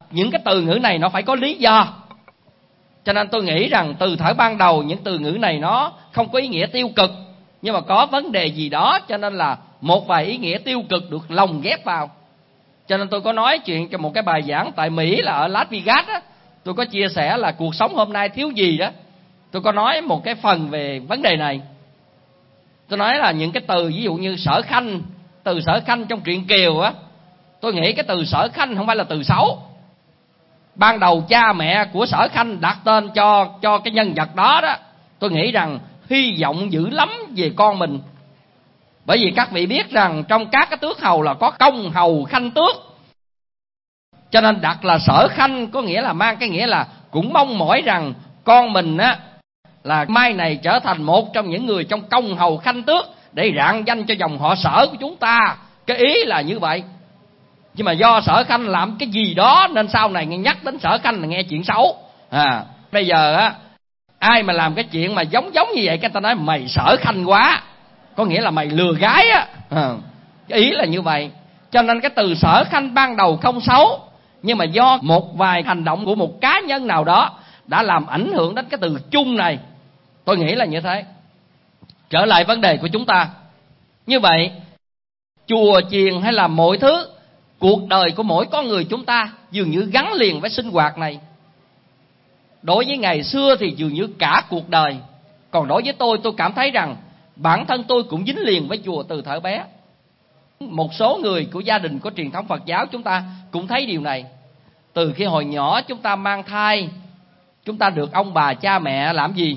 những cái từ ngữ này nó phải có lý do. Cho nên tôi nghĩ rằng từ thời ban đầu những từ ngữ này nó không có ý nghĩa tiêu cực, nhưng mà có vấn đề gì đó, cho nên là một vài ý nghĩa tiêu cực được lồng ghép vào. Cho nên tôi có nói chuyện cho một cái bài giảng tại Mỹ là ở Las Vegas á, tôi có chia sẻ là cuộc sống hôm nay thiếu gì đó. Tôi có nói một cái phần về vấn đề này. Tôi nói là những cái từ ví dụ như Sở Khanh, từ Sở Khanh trong truyện Kiều á, tôi nghĩ cái từ Sở Khanh không phải là từ xấu. Ban đầu cha mẹ của Sở Khanh đặt tên cho cái nhân vật đó đó, tôi nghĩ rằng hy vọng dữ lắm về con mình. Bởi vì các vị biết rằng trong các cái tước hầu là có công hầu khanh tước, cho nên đặt là Sở Khanh có nghĩa là mang cái nghĩa là cũng mong mỏi rằng con mình á là mai này trở thành một trong những người trong công hầu khanh tước để rạng danh cho dòng họ Sở của chúng ta. Cái ý là như vậy. Nhưng mà do Sở Khanh làm cái gì đó nên sau này nhắc đến Sở Khanh là nghe chuyện xấu. Bây giờ á, ai mà làm cái chuyện mà giống như vậy, cái ta nói mày Sở Khanh quá, có nghĩa là mày lừa gái á. Cái ý là như vậy. Cho nên cái từ Sở Khanh ban đầu không xấu, nhưng mà do một vài hành động của một cá nhân nào đó đã làm ảnh hưởng đến cái từ chung này. Tôi nghĩ là như thế. Trở lại vấn đề của chúng ta. Như vậy, chùa chiền hay là mọi thứ, cuộc đời của mỗi con người chúng ta dường như gắn liền với sinh hoạt này. Đối với ngày xưa thì dường như cả cuộc đời. Còn đối với tôi cảm thấy rằng bản thân tôi cũng dính liền với chùa từ thuở bé. Một số người của gia đình có truyền thống Phật giáo chúng ta cũng thấy điều này. Từ khi hồi nhỏ chúng ta mang thai, chúng ta được ông bà cha mẹ làm gì?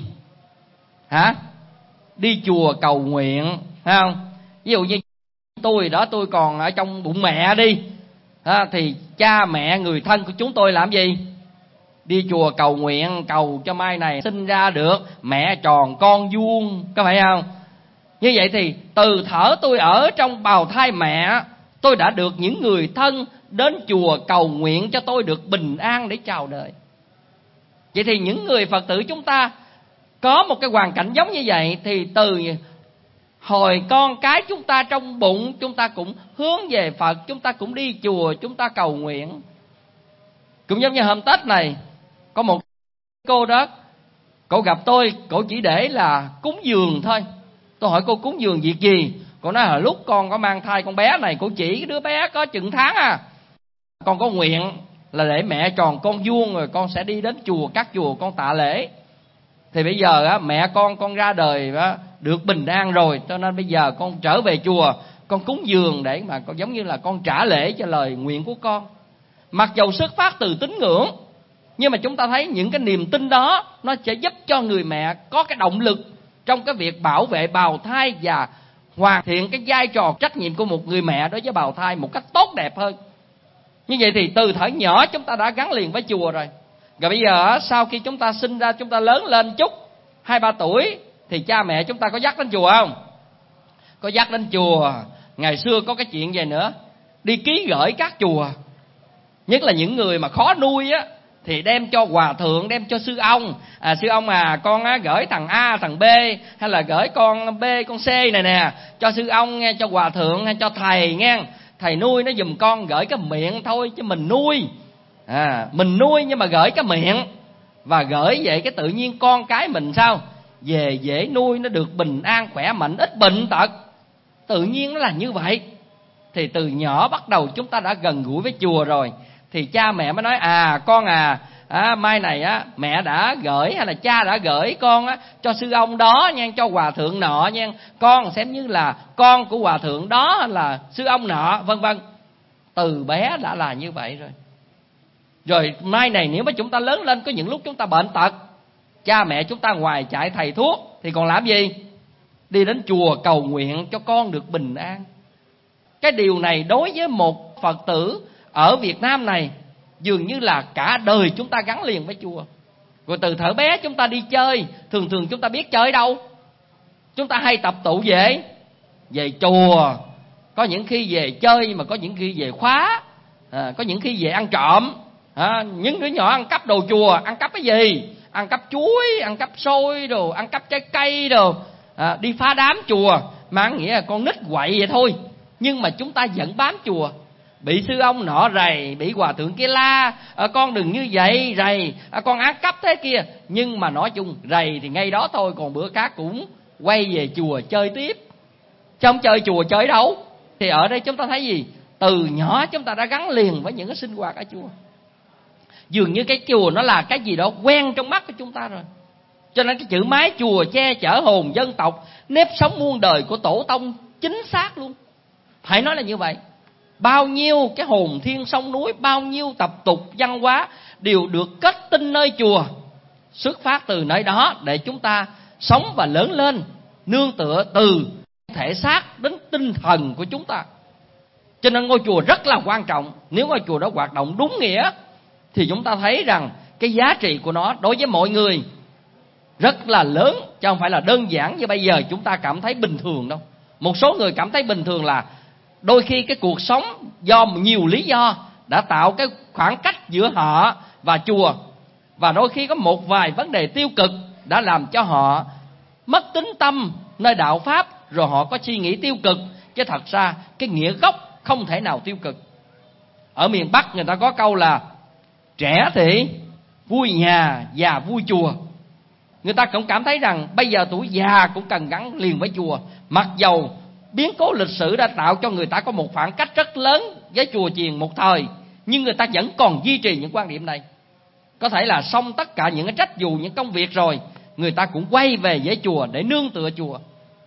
Đi chùa cầu nguyện, thấy không? Ví dụ như tôi đó, tôi còn ở trong bụng mẹ đi, thì cha mẹ người thân của chúng tôi làm gì? Đi chùa cầu nguyện, cầu cho mai này sinh ra được mẹ tròn con vuông, có phải không? Như vậy thì từ thở tôi ở trong bào thai mẹ, tôi đã được những người thân đến chùa cầu nguyện cho tôi được bình an để chào đời. Vậy thì những người Phật tử chúng ta có một cái hoàn cảnh giống như vậy, thì từ hồi con cái chúng ta trong bụng, chúng ta cũng hướng về Phật, chúng ta cũng đi chùa, chúng ta cầu nguyện. Cũng giống như hôm Tết này, có một cô đó, cô gặp tôi, cô chỉ để là cúng dường thôi. Tôi hỏi cô cúng dường việc gì? Cô nói là lúc con có mang thai con bé này, cô chỉ cái đứa bé có chừng tháng con có nguyện là để mẹ tròn con vuông, rồi con sẽ đi đến chùa, các chùa con tạ lễ. Thì bây giờ mẹ con ra đời được bình an rồi, cho nên bây giờ con trở về chùa, con cúng dường để mà con giống như là con trả lễ cho lời nguyện của con. Mặc dầu xuất phát từ tín ngưỡng, nhưng mà chúng ta thấy những cái niềm tin đó nó sẽ giúp cho người mẹ có cái động lực trong cái việc bảo vệ bào thai và hoàn thiện cái vai trò trách nhiệm của một người mẹ đối với bào thai một cách tốt đẹp hơn. Như vậy thì từ thuở nhỏ chúng ta đã gắn liền với chùa rồi. Rồi bây giờ sau khi chúng ta sinh ra, chúng ta lớn lên chút 2-3 tuổi thì cha mẹ chúng ta có dắt đến chùa không? Có dắt đến chùa. Ngày xưa có cái chuyện gì nữa, đi ký gửi các chùa, nhất là những người mà khó nuôi thì đem cho hòa thượng, đem cho sư ông. Sư ông con gửi thằng A, thằng B, hay là gửi con B, con C này nè, cho sư ông nghe, cho hòa thượng hay cho thầy nghe. Thầy nuôi nó giùm con, gửi cái miệng thôi chứ mình nuôi. Mình nuôi nhưng mà gửi cái miệng. Và gửi vậy cái tự nhiên con cái mình sao? Về dễ nuôi, nó được bình an, khỏe mạnh, ít bệnh tật. Tự nhiên nó là như vậy. Thì từ nhỏ bắt đầu chúng ta đã gần gũi với chùa rồi. Thì cha mẹ mới nói con mai này mẹ đã gửi hay là cha đã gửi con cho sư ông đó nha, cho hòa thượng nọ nha, con xem như là con của hòa thượng đó hay là sư ông nọ, vân vân. Từ bé đã là như vậy rồi. Rồi mai này nếu mà chúng ta lớn lên, có những lúc chúng ta bệnh tật, cha mẹ chúng ta ngoài chạy thầy thuốc thì còn làm gì? Đi đến chùa cầu nguyện cho con được bình an. Cái điều này đối với một Phật tử ở Việt Nam này dường như là cả đời chúng ta gắn liền với chùa. Rồi từ thuở bé chúng ta đi chơi, thường chúng ta biết chơi đâu? Chúng ta hay tập tụ về chùa. Có những khi về chơi, mà có những khi về khóa, có những khi về ăn trộm. Những đứa nhỏ ăn cắp đồ chùa. Ăn cắp cái gì? Ăn cắp chuối, ăn cắp xôi đồ, ăn cắp trái cây đồ, đi phá đám chùa. Mà nghĩa là con nít quậy vậy thôi, nhưng mà chúng ta vẫn bám chùa. bị sư ông nọ rầy, bị hòa thượng kia la, con đừng như vậy, rầy, con ăn cắp thế kia. Nhưng mà nói chung rầy thì ngay đó thôi, còn bữa khác cũng quay về chùa chơi tiếp, chứ không chơi chùa chơi đâu. Thì ở đây chúng ta thấy gì? Từ nhỏ chúng ta đã gắn liền với những cái sinh hoạt ở chùa. Dường như cái chùa nó là cái gì đó quen trong mắt của chúng ta rồi. Cho nên cái chữ mái chùa che chở hồn dân tộc, nếp sống muôn đời của tổ tông chính xác luôn. Phải nói là như vậy. Bao nhiêu cái hồn thiên sông núi, bao nhiêu tập tục văn hóa đều được kết tinh nơi chùa, xuất phát từ nơi đó để chúng ta sống và lớn lên, nương tựa từ thể xác đến tinh thần của chúng ta. Cho nên ngôi chùa rất là quan trọng. Nếu ngôi chùa đó hoạt động đúng nghĩa thì chúng ta thấy rằng cái giá trị của nó đối với mọi người rất là lớn, chứ không phải là đơn giản như bây giờ chúng ta cảm thấy bình thường đâu. Một số người cảm thấy bình thường là đôi khi cái cuộc sống do nhiều lý do đã tạo cái khoảng cách giữa họ và chùa, và đôi khi có một vài vấn đề tiêu cực đã làm cho họ mất tín tâm nơi đạo pháp, rồi họ có suy nghĩ tiêu cực. Chứ thật ra cái nghĩa gốc không thể nào tiêu cực. Ở miền Bắc người ta có câu là trẻ thì vui nhà, già vui chùa. Người ta cũng cảm thấy rằng bây giờ tuổi già cũng cần gắn liền với chùa. Mặc dầu biến cố lịch sử đã tạo cho người ta có một khoảng cách rất lớn với chùa chiền một thời, nhưng người ta vẫn còn duy trì những quan điểm này. Có thể là xong tất cả những cái trách vụ, những công việc rồi, người ta cũng quay về với chùa để nương tựa chùa.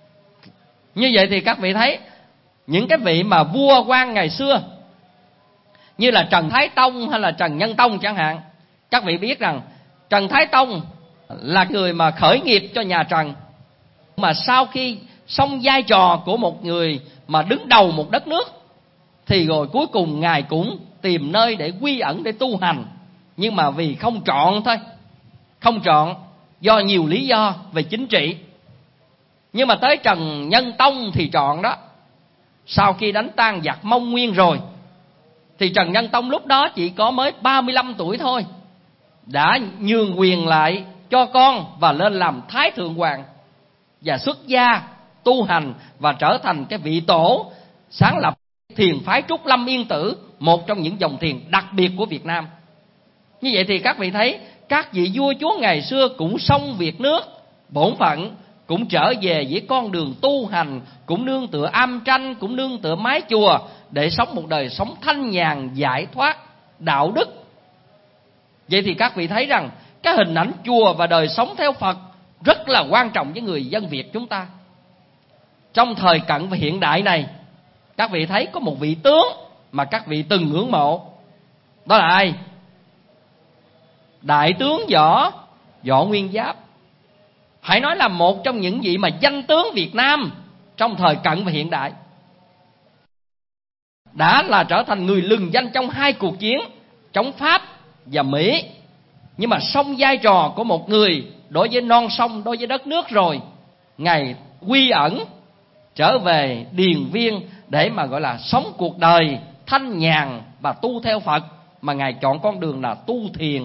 Như vậy thì các vị thấy những cái vị mà vua quan ngày xưa như là Trần Thái Tông hay là Trần Nhân Tông chẳng hạn, các vị biết rằng Trần Thái Tông là người mà khởi nghiệp cho nhà Trần, mà sau khi xong vai trò của một người mà đứng đầu một đất nước thì rồi cuối cùng ngài cũng tìm nơi để quy ẩn để tu hành. Nhưng mà vì không chọn thôi, không chọn do nhiều lý do về chính trị. Nhưng mà tới Trần Nhân Tông thì chọn đó. Sau khi đánh tan giặc Mông Nguyên rồi thì Trần Nhân Tông lúc đó chỉ có mới 35 tuổi thôi, đã nhường quyền lại cho con và lên làm Thái Thượng Hoàng, và xuất gia tu hành và trở thành cái vị tổ sáng lập thiền phái Trúc Lâm Yên Tử, một trong những dòng thiền đặc biệt của Việt Nam. Như vậy thì các vị thấy các vị vua chúa ngày xưa cũng xong việc nước bổn phận, cũng trở về với con đường tu hành, cũng nương tựa am tranh, cũng nương tựa mái chùa để sống một đời sống thanh nhàn, giải thoát, đạo đức. Vậy thì các vị thấy rằng cái hình ảnh chùa và đời sống theo Phật rất là quan trọng với người dân Việt chúng ta. Trong thời cận và hiện đại này, các vị thấy có một vị tướng mà các vị từng ngưỡng mộ. Đó là ai? Đại tướng Võ Nguyên Giáp. Hãy nói là một trong những vị mà danh tướng Việt Nam trong thời cận và hiện đại, đã là trở thành người lừng danh trong hai cuộc chiến chống Pháp và Mỹ. Nhưng mà xong vai trò của một người đối với non sông, đối với đất nước rồi, ngài quy ẩn trở về Điền Viên để mà gọi là sống cuộc đời thanh nhàn và tu theo Phật, mà ngài chọn con đường là tu thiền.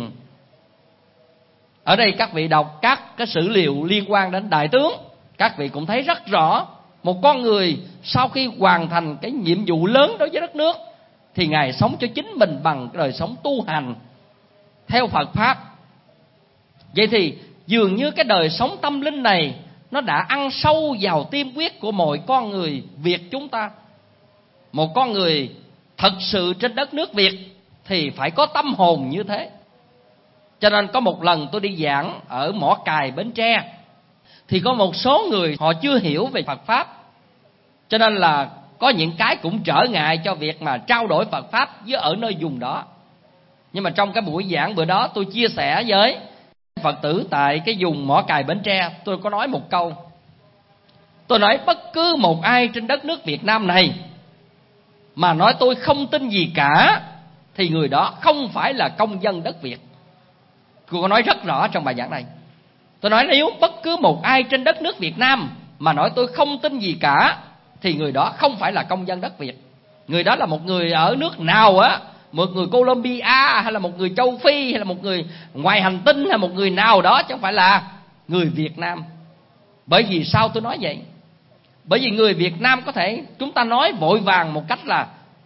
Ở đây các vị đọc các cái sử liệu liên quan đến đại tướng, các vị cũng thấy rất rõ một con người sau khi hoàn thành cái nhiệm vụ lớn đối với đất nước thì ngài sống cho chính mình bằng đời sống tu hành theo Phật pháp. Vậy thì dường như cái đời sống tâm linh này nó đã ăn sâu vào tim huyết của mọi con người Việt chúng ta. Một con người thật sự trên đất nước Việt thì phải có tâm hồn như thế. Cho nên có một lần tôi đi giảng ở Mỏ Cày, Bến Tre, thì có một số người họ chưa hiểu về Phật pháp, cho nên là có những cái cũng trở ngại cho việc mà trao đổi Phật pháp với ở nơi vùng đó. Nhưng mà trong cái buổi giảng bữa đó, tôi chia sẻ với Phật tử tại cái vùng Mỏ Cày, Bến Tre, tôi có nói một câu. Tôi nói bất cứ một ai trên đất nước Việt Nam này mà nói tôi không tin gì cả thì người đó không phải là công dân đất Việt. Tôi có nói rất rõ trong bài giảng này. Tôi nói nếu bất cứ một ai trên đất nước Việt Nam mà nói tôi không tin gì cả thì người đó không phải là công dân đất Việt. Người đó là một người ở nước nào á, một người Colombia hay là một người châu Phi hay là một người ngoài hành tinh hay một người nào đó, chứ không phải là người Việt Nam. Bởi vì sao tôi nói vậy? Bởi vì người Việt Nam có thể chúng ta nói vội vàng một cách là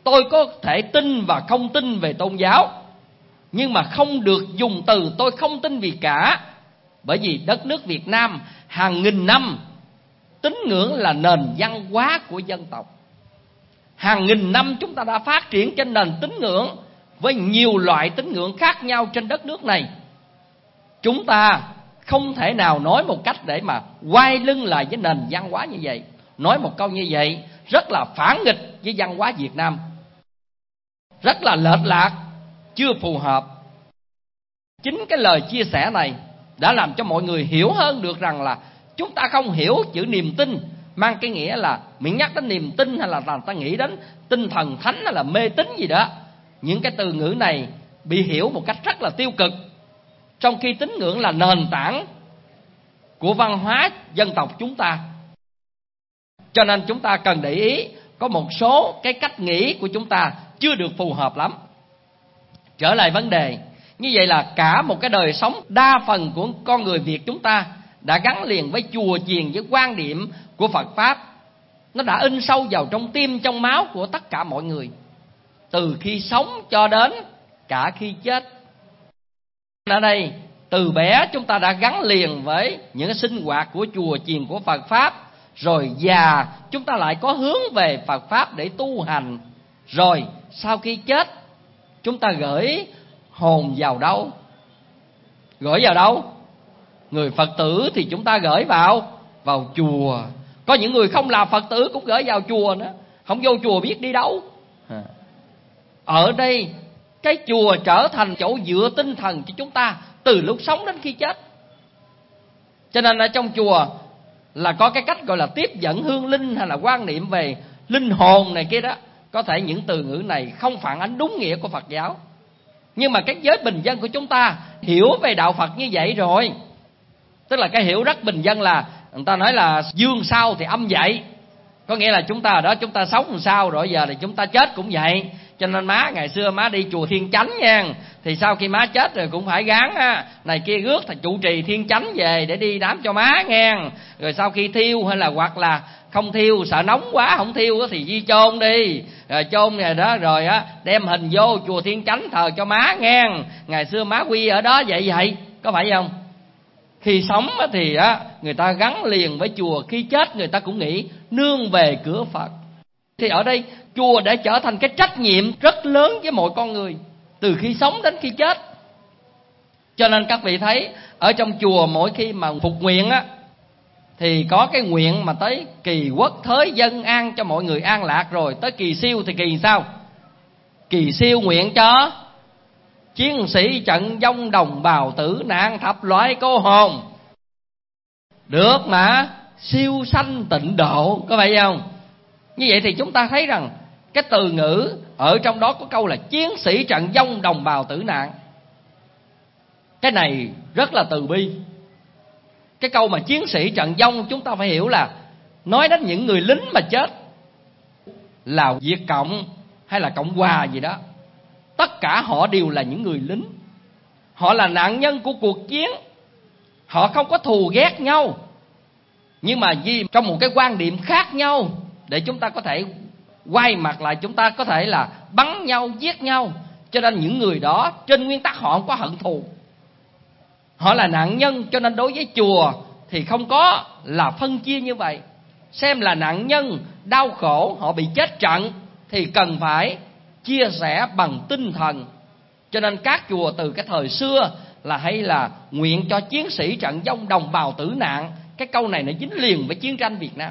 Tôi có thể tin và không tin về tôn giáo, nhưng mà không được dùng từ tôi không tin gì cả. Bởi vì đất nước Việt Nam hàng nghìn năm, tín ngưỡng là nền văn hóa của dân tộc. Hàng nghìn năm chúng ta đã phát triển trên nền tín ngưỡng, với nhiều loại tín ngưỡng khác nhau trên đất nước này. Chúng ta không thể nào nói một cách để mà quay lưng lại với nền văn hóa như vậy. Nói một câu như vậy rất là phản nghịch với văn hóa Việt Nam, rất là lệch lạc, chưa phù hợp. Chính cái lời chia sẻ này đã làm cho mọi người hiểu hơn được rằng là chúng ta không hiểu chữ niềm tin mang cái nghĩa là miễn nhắc đến niềm tin hay là ta nghĩ đến tinh thần thánh hay là mê tín gì đó. Những cái từ ngữ này bị hiểu một cách rất là tiêu cực, trong khi tín ngưỡng là nền tảng của văn hóa dân tộc chúng ta. Cho nên chúng ta cần để ý có một số cái cách nghĩ của chúng ta chưa được phù hợp lắm. Trở lại vấn đề, như vậy là cả một cái đời sống đa phần của con người Việt chúng ta đã gắn liền với chùa chiền, với quan điểm của Phật Pháp. Nó đã in sâu vào trong tim, trong máu của tất cả mọi người, từ khi sống cho đến cả khi chết. Ở đây, từ bé chúng ta đã gắn liền với những sinh hoạt của chùa chiền của Phật Pháp. Rồi già chúng ta lại có hướng về Phật Pháp để tu hành. Rồi sau khi chết chúng ta gửi hồn vào đâu? Gửi vào đâu? Người Phật tử thì chúng ta gửi vào chùa. Có những người không là Phật tử cũng gửi vào chùa nữa. Không vô chùa biết đi đâu. Ở đây cái chùa trở thành chỗ dựa tinh thần cho chúng ta từ lúc sống đến khi chết. Cho nên ở trong chùa là có cái cách gọi là tiếp dẫn hương linh, hay là quan niệm về linh hồn này kia đó. Có thể những từ ngữ này không phản ánh đúng nghĩa của Phật giáo, nhưng mà cái giới bình dân của chúng ta hiểu về đạo Phật như vậy rồi. Tức là cái hiểu rất bình dân là người ta nói là dương sau thì âm vậy. Có nghĩa là chúng ta ở đó chúng ta sống làm sao rồi giờ thì chúng ta chết cũng vậy. Cho nên má ngày xưa má đi chùa Thiên Chánh nha, thì sau khi má chết rồi cũng phải gán này kia rước thầy trụ trì Thiên Chánh về để đi đám cho má nghe. Rồi sau khi thiêu hay là hoặc là không thiêu, sợ nóng quá không thiêu thì di chôn đi. Rồi chôn rồi đó, rồi đem hình vô chùa Thiên Chánh thờ cho má nghe. Ngày xưa má quy ở đó vậy, có phải không? Khi sống thì người ta gắn liền với chùa, khi chết người ta cũng nghĩ nương về cửa Phật. Thì ở đây chùa đã trở thành cái trách nhiệm rất lớn với mọi con người, từ khi sống đến khi chết. Cho nên các vị thấy ở trong chùa mỗi khi mà phục nguyện thì có cái nguyện mà tới kỳ quốc thới dân an cho mọi người an lạc. Rồi tới kỳ siêu thì kỳ sao? Kỳ siêu nguyện cho chiến sĩ trận vong đồng bào tử nạn thập loại cô hồn được mà siêu sanh tịnh độ, có phải không? Như vậy thì chúng ta thấy rằng cái từ ngữ ở trong đó có câu là chiến sĩ trận vong đồng bào tử nạn. Cái này rất là từ bi. Cái câu mà chiến sĩ trận vong chúng ta phải hiểu là nói đến những người lính mà chết, là Việt Cộng hay là Cộng Hòa gì đó, tất cả họ đều là những người lính. Họ là nạn nhân của cuộc chiến. Họ không có thù ghét nhau, nhưng mà vì trong một cái quan điểm khác nhau để chúng ta có thể quay mặt lại, chúng ta có thể là bắn nhau, giết nhau. Cho nên những người đó trên nguyên tắc họ không có hận thù. Họ là nạn nhân, cho nên đối với chùa thì không có là phân chia như vậy. Xem là nạn nhân đau khổ, họ bị chết trận thì cần phải chia sẻ bằng tinh thần. Cho nên các chùa từ cái thời xưa là hay là nguyện cho chiến sĩ trận vong đồng bào tử nạn. Cái câu này nó dính liền với chiến tranh Việt Nam,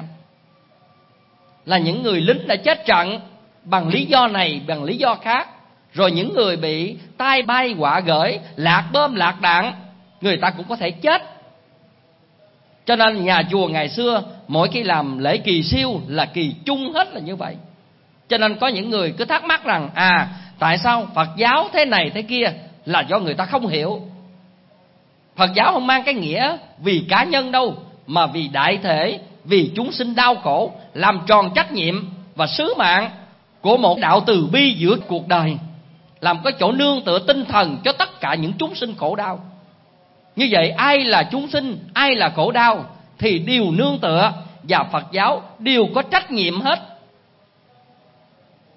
là những người lính đã chết trận bằng lý do này, bằng lý do khác. Rồi những người bị tai bay họa gởi, lạc bom lạc đạn, người ta cũng có thể chết. Cho nên nhà chùa ngày xưa mỗi khi làm lễ kỳ siêu là kỳ chung hết là như vậy. Cho nên có những người cứ thắc mắc rằng tại sao Phật giáo thế này thế kia, là do người ta không hiểu. Phật giáo không mang cái nghĩa vì cá nhân đâu, mà vì đại thể, vì chúng sinh đau khổ, làm tròn trách nhiệm và sứ mạng của một đạo từ bi giữa cuộc đời, làm có chỗ nương tựa tinh thần cho tất cả những chúng sinh khổ đau. Như vậy ai là chúng sinh, ai là khổ đau thì đều nương tựa, và Phật giáo đều có trách nhiệm hết.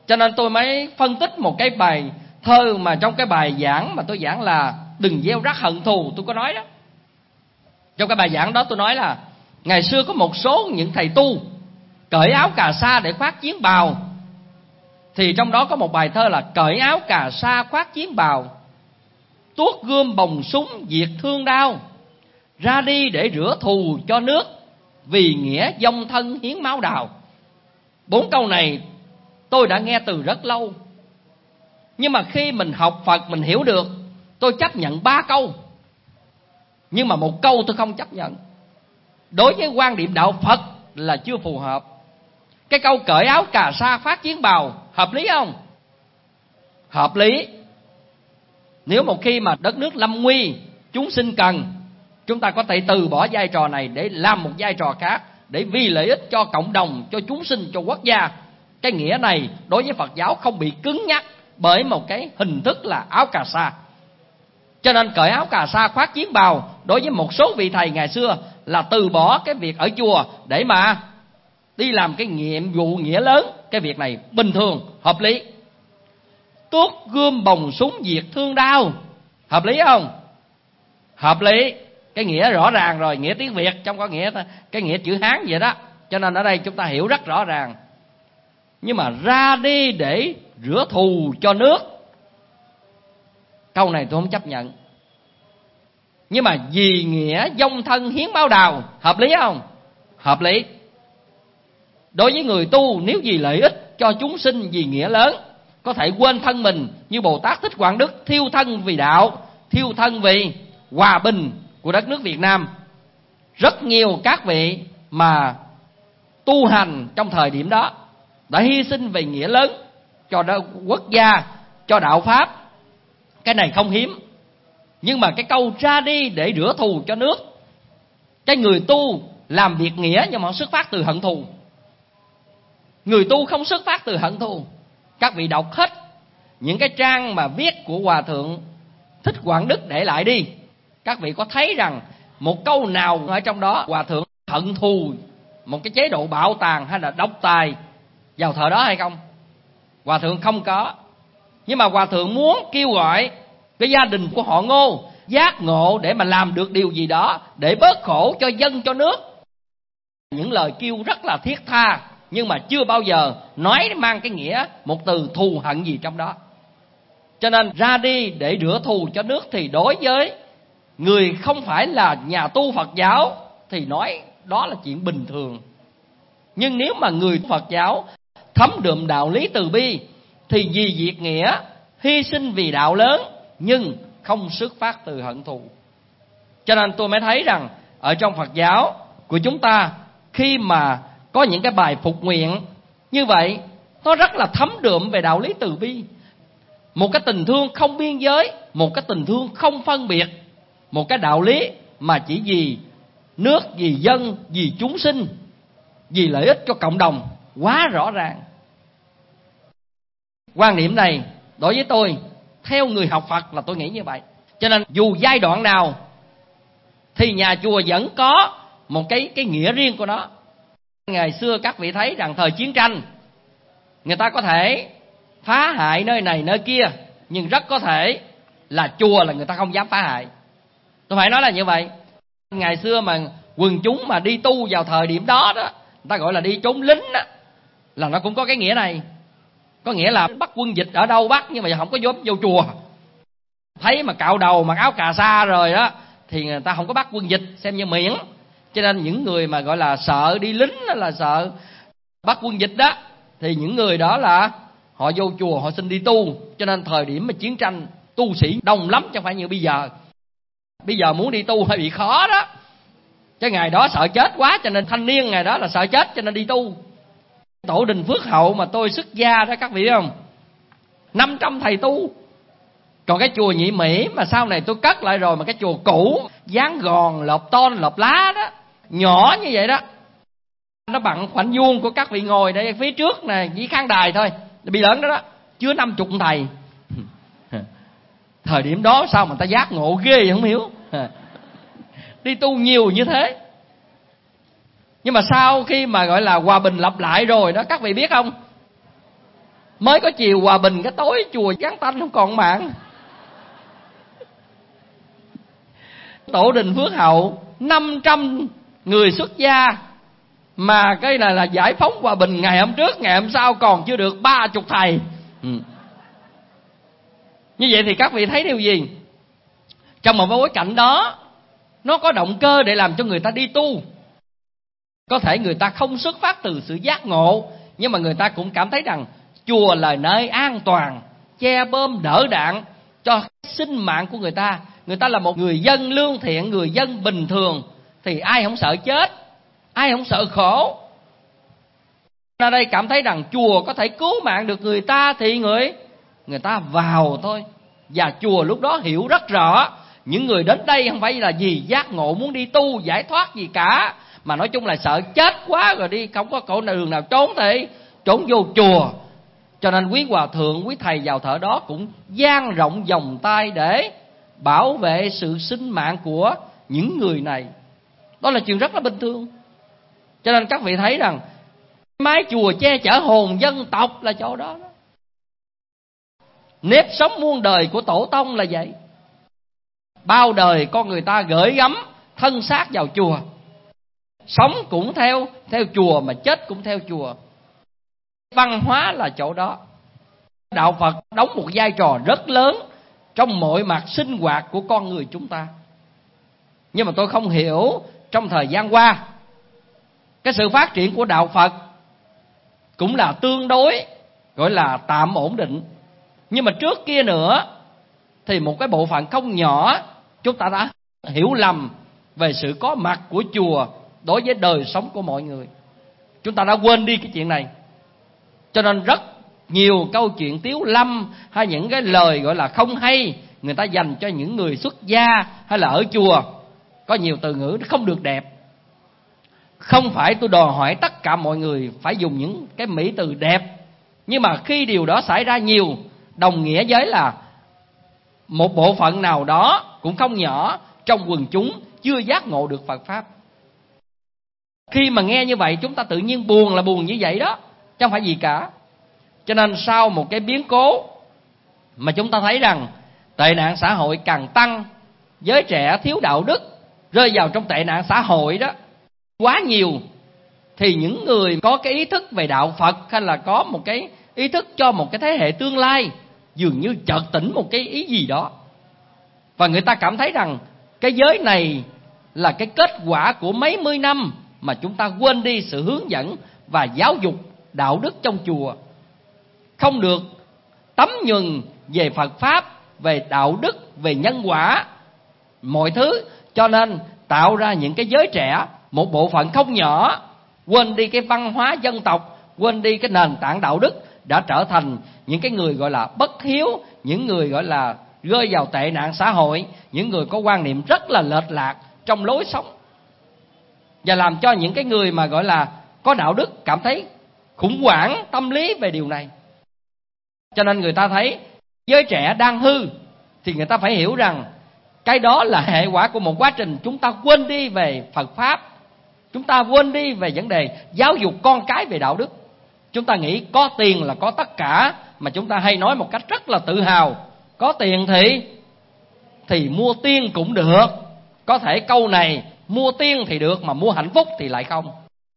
Cho nên tôi mới phân tích một cái bài thơ mà trong cái bài giảng mà tôi giảng là đừng gieo rắc hận thù, tôi có nói đó. Trong cái bài giảng đó tôi nói là ngày xưa có một số những thầy tu cởi áo cà sa để khoác chiến bào, thì trong đó có một bài thơ là cởi áo cà sa khoác chiến bào, tuốt gươm bồng súng diệt thương đao, ra đi để rửa thù cho nước, vì nghĩa dông thân hiến máu đào. 4 câu này tôi đã nghe từ rất lâu, nhưng mà khi mình học Phật mình hiểu được, tôi chấp nhận 3 câu, nhưng mà 1 câu tôi không chấp nhận. Đối với quan điểm đạo Phật là chưa phù hợp. Cái câu cởi áo cà sa khoác chiến bào hợp lý không? Hợp lý. Nếu một khi mà đất nước lâm nguy, chúng sinh cần, chúng ta có thể từ bỏ vai trò này để làm một vai trò khác, để vì lợi ích cho cộng đồng, cho chúng sinh, cho quốc gia. Cái nghĩa này đối với Phật giáo không bị cứng nhắc bởi một cái hình thức là áo cà sa. Cho nên cởi áo cà sa khoác chiến bào đối với một số vị thầy ngày xưa là từ bỏ cái việc ở chùa để mà đi làm cái nhiệm vụ nghĩa lớn. Cái việc này bình thường, hợp lý. Tuốt gươm bồng súng diệt thương đao, hợp lý không? Hợp lý. Cái nghĩa rõ ràng rồi, nghĩa tiếng Việt trong có nghĩa cái nghĩa chữ Hán vậy đó. Cho nên ở đây chúng ta hiểu rất rõ ràng. Nhưng mà ra đi để rửa thù cho nước, câu này tôi không chấp nhận. Nhưng mà vì nghĩa dông thân hiến máu đào, hợp lý không? Hợp lý. Đối với người tu, nếu vì lợi ích cho chúng sinh, vì nghĩa lớn, có thể quên thân mình, như Bồ Tát Thích Quảng Đức thiêu thân vì đạo, thiêu thân vì hòa bình của đất nước Việt Nam. Rất nhiều các vị mà tu hành trong thời điểm đó đã hy sinh về nghĩa lớn cho quốc gia, cho đạo Pháp. Cái này không hiếm. Nhưng mà cái câu ra đi để rửa thù cho nước, cái người tu làm việc nghĩa nhưng mà xuất phát từ hận thù. Người tu không xuất phát từ hận thù. Các vị đọc hết những cái trang mà viết của Hòa Thượng Thích Quảng Đức để lại đi, các vị có thấy rằng một câu nào ở trong đó Hòa Thượng hận thù một cái chế độ bạo tàn hay là độc tài vào thời đó hay không? Hòa Thượng không có. Nhưng mà Hòa Thượng muốn kêu gọi cái gia đình của họ Ngô giác ngộ để mà làm được điều gì đó để bớt khổ cho dân, cho nước. Những lời kêu rất là thiết tha, nhưng mà chưa bao giờ nói mang cái nghĩa một từ thù hận gì trong đó. Cho nên ra đi để rửa thù cho nước thì đối với người không phải là nhà tu Phật giáo thì nói đó là chuyện bình thường. Nhưng nếu mà người Phật giáo thấm đượm đạo lý từ bi thì vì việc nghĩa, hy sinh vì đạo lớn, nhưng không xuất phát từ hận thù. Cho nên tôi mới thấy rằng ở trong Phật giáo của chúng ta, khi mà có những cái bài phục nguyện như vậy, nó rất là thấm đượm về đạo lý từ bi. Một cái tình thương không biên giới, một cái tình thương không phân biệt, một cái đạo lý mà chỉ vì nước, vì dân, vì chúng sinh, vì lợi ích cho cộng đồng, quá rõ ràng. Quan điểm này đối với tôi, theo người học Phật là tôi nghĩ như vậy. Cho nên dù giai đoạn nào thì nhà chùa vẫn có một cái nghĩa riêng của nó. Ngày xưa các vị thấy rằng thời chiến tranh, người ta có thể phá hại nơi này nơi kia, nhưng rất có thể là chùa là người ta không dám phá hại. Tôi phải nói là như vậy. Ngày xưa mà quần chúng mà đi tu vào thời điểm đó đó, người ta gọi là đi trốn lính đó, là nó cũng có cái nghĩa này. Có nghĩa là bắt quân dịch ở đâu bắt, nhưng mà không có vô chùa. Thấy mà cạo đầu mặc áo cà sa rồi đó thì người ta không có bắt quân dịch, xem như miễn. Cho nên những người mà gọi là sợ đi lính, là sợ bắt quân dịch đó, thì những người đó là họ vô chùa, họ xin đi tu. Cho nên thời điểm mà chiến tranh tu sĩ đông lắm, chứ không phải như bây giờ. Bây giờ muốn đi tu hơi bị khó đó. Chứ ngày đó sợ chết quá, cho nên thanh niên ngày đó là sợ chết cho nên đi tu. Tổ đình Phước Hậu mà tôi xuất gia đó các vị biết không, 500 thầy tu. Còn cái chùa Nhị Mỹ mà sau này tôi cất lại rồi, mà cái chùa cũ dán gòn, lợp tôn, lợp lá đó, nhỏ như vậy đó, nó bằng khoảnh vuông của các vị ngồi đây phía trước nè, với khán đài thôi, bị lớn đó đó, chứa 50 thầy. Thời điểm đó sao mà ta giác ngộ ghê vậy không hiểu. Đi tu nhiều như thế. Nhưng mà sau khi mà gọi là hòa bình lập lại rồi đó, các vị biết không, Mới có chiều hòa bình, cái tối chùa vắng tanh không còn mạng. Tổ đình Phước Hậu 500 người xuất gia, mà cái này là giải phóng hòa bình ngày hôm trước, ngày hôm sau còn chưa được 30 thầy. Như vậy thì các vị thấy điều gì? Trong một bối cảnh đó, nó có động cơ để làm cho người ta đi tu. Có thể người ta không xuất phát từ sự giác ngộ, nhưng mà người ta cũng cảm thấy rằng chùa là nơi an toàn, che bơm đỡ đạn cho sinh mạng của người ta. Người ta là một người dân lương thiện, người dân bình thường, thì ai không sợ chết, ai không sợ khổ. Ở đây cảm thấy rằng chùa có thể cứu mạng được người ta thì người ta vào thôi. Và chùa lúc đó hiểu rất rõ, những người đến đây không phải là gì giác ngộ muốn đi tu giải thoát gì cả, mà nói chung là sợ chết quá rồi đi không có cổ đường nào trốn thì trốn vô chùa. Cho nên quý hòa thượng, quý thầy vào thở đó cũng dang rộng vòng tay để bảo vệ sự sinh mạng của những người này. Đó là chuyện rất là bình thường. Cho nên các vị thấy rằng mái chùa che chở hồn dân tộc là chỗ đó. Nếp sống muôn đời của tổ tông là vậy. Bao đời con người ta gửi gắm thân xác vào chùa, sống cũng theo chùa mà chết cũng theo chùa. Văn hóa là chỗ đó. Đạo Phật đóng một vai trò rất lớn trong mọi mặt sinh hoạt của con người chúng ta. Nhưng mà tôi không hiểu trong thời gian qua, cái sự phát triển của đạo Phật cũng là tương đối gọi là tạm ổn định. Nhưng mà trước kia nữa thì một cái bộ phận không nhỏ chúng ta đã hiểu lầm về sự có mặt của chùa đối với đời sống của mọi người. Chúng ta đã quên đi cái chuyện này. Cho nên rất nhiều câu chuyện tiếu lâm hay những cái lời gọi là không hay người ta dành cho những người xuất gia hay là ở chùa, có nhiều từ ngữ không được đẹp. Không phải tôi đòi hỏi tất cả mọi người phải dùng những cái mỹ từ đẹp, nhưng mà khi điều đó xảy ra nhiều, đồng nghĩa với là một bộ phận nào đó cũng không nhỏ trong quần chúng chưa giác ngộ được Phật Pháp. Khi mà nghe như vậy chúng ta tự nhiên buồn là buồn như vậy đó, chứ không phải gì cả. Cho nên sau một cái biến cố mà chúng ta thấy rằng tệ nạn xã hội càng tăng, giới trẻ thiếu đạo đức, rơi vào trong tệ nạn xã hội đó quá nhiều, thì những người có cái ý thức về đạo Phật hay là có một cái ý thức cho một cái thế hệ tương lai dường như chợt tỉnh một cái ý gì đó. Và người ta cảm thấy rằng cái giới này là cái kết quả của mấy mươi năm mà chúng ta quên đi sự hướng dẫn và giáo dục đạo đức trong chùa. Không được tắm nhuần về Phật Pháp, về đạo đức, về nhân quả, mọi thứ. Cho nên tạo ra những cái giới trẻ, một bộ phận không nhỏ, quên đi cái văn hóa dân tộc, quên đi cái nền tảng đạo đức, đã trở thành những cái người gọi là bất hiếu, những người gọi là rơi vào tệ nạn xã hội, những người có quan niệm rất là lệch lạc trong lối sống, và làm cho những cái người mà gọi là có đạo đức cảm thấy khủng hoảng tâm lý về điều này. Cho nên người ta thấy giới trẻ đang hư thì người ta phải hiểu rằng cái đó là hệ quả của một quá trình chúng ta quên đi về Phật Pháp, chúng ta quên đi về vấn đề giáo dục con cái về đạo đức. Chúng ta nghĩ có tiền là có tất cả, mà chúng ta hay nói một cách rất là tự hào, có tiền thì mua tiên cũng được. Có thể câu này mua tiên thì được, mà mua hạnh phúc thì lại không.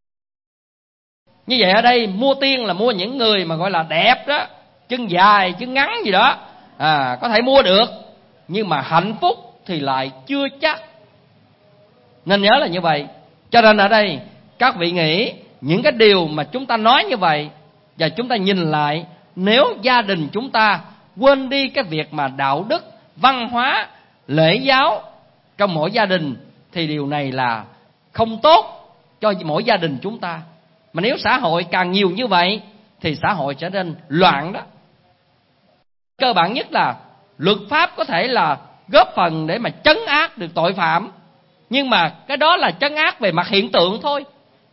Như vậy ở đây mua tiên là mua những người mà gọi là đẹp đó, chân dài chân ngắn gì đó, có thể mua được, nhưng mà hạnh phúc thì lại chưa chắc. Nên nhớ là như vậy. Cho nên ở đây các vị nghĩ những cái điều mà chúng ta nói như vậy, và chúng ta nhìn lại, nếu gia đình chúng ta quên đi cái việc mà đạo đức, văn hóa, lễ giáo trong mỗi gia đình, thì điều này là không tốt cho mỗi gia đình chúng ta. Mà nếu xã hội càng nhiều như vậy thì xã hội trở nên loạn đó. Cơ bản nhất là luật pháp có thể là góp phần để mà trấn áp được tội phạm, nhưng mà cái đó là trấn áp về mặt hiện tượng thôi.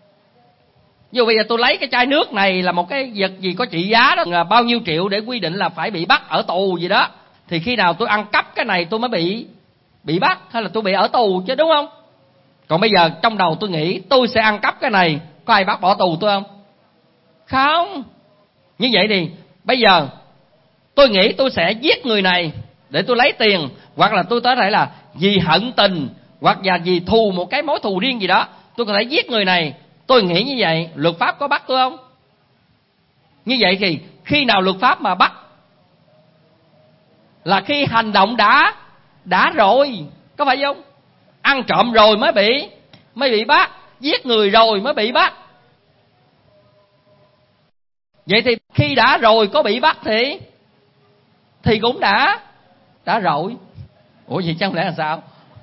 Dù bây giờ tôi lấy cái chai nước này là một cái vật gì có trị giá đó là bao nhiêu triệu để quy định là phải bị bắt ở tù gì đó, thì khi nào tôi ăn cắp cái này tôi mới bị bắt, hay là tôi bị ở tù chứ, đúng không? Còn bây giờ trong đầu tôi nghĩ tôi sẽ ăn cắp cái này, có ai bắt bỏ tù tôi không? Không. Như vậy thì Bây giờ tôi nghĩ tôi sẽ giết người này để tôi lấy tiền, hoặc là tôi có thể là vì hận tình, hoặc là vì thù một cái mối thù riêng gì đó, tôi có thể giết người này. Tôi nghĩ như vậy, luật pháp có bắt tôi không? Như vậy thì khi nào luật pháp mà bắt? Là khi hành động đã rồi, có phải không? Ăn trộm rồi mới bị bắt, giết người rồi mới bị bắt. Vậy thì khi đã rồi có bị bắt thì cũng đã rồi. Ủa vậy chẳng lẽ là sao?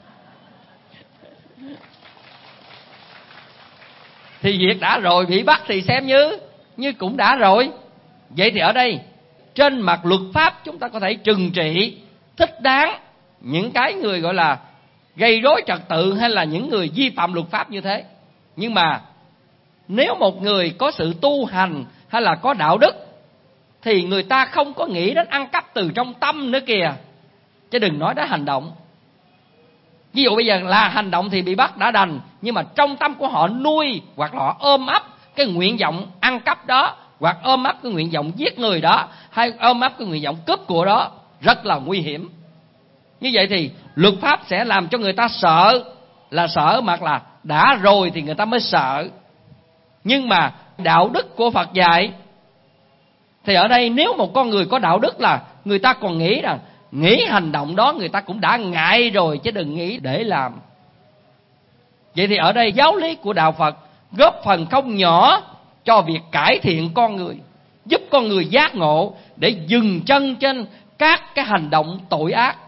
Thì việc đã rồi bị bắt thì xem như cũng đã rồi. Vậy thì ở đây trên mặt luật pháp chúng ta có thể trừng trị thích đáng những cái người gọi là gây rối trật tự hay là những người vi phạm luật pháp như thế. Nhưng mà nếu một người có sự tu hành hay là có đạo đức thì người ta không có nghĩ đến ăn cắp từ trong tâm nữa kìa, chứ đừng nói đến hành động. Ví dụ bây giờ là hành động thì bị bắt đã đành, nhưng mà trong tâm của họ nuôi hoặc là họ ôm ấp cái nguyện vọng ăn cắp đó, hoặc ôm ấp cái nguyện vọng giết người đó, hay ôm ấp cái nguyện vọng cướp của đó, rất là nguy hiểm. Như vậy thì luật pháp sẽ làm cho người ta sợ, là sợ mặc là đã rồi thì người ta mới sợ. Nhưng mà đạo đức của Phật dạy thì ở đây nếu một con người có đạo đức là người ta còn nghĩ rằng nghĩ hành động đó người ta cũng đã ngại rồi, chứ đừng nghĩ để làm. Vậy thì ở đây giáo lý của đạo Phật góp phần không nhỏ cho việc cải thiện con người, giúp con người giác ngộ để dừng chân trên các cái hành động tội ác.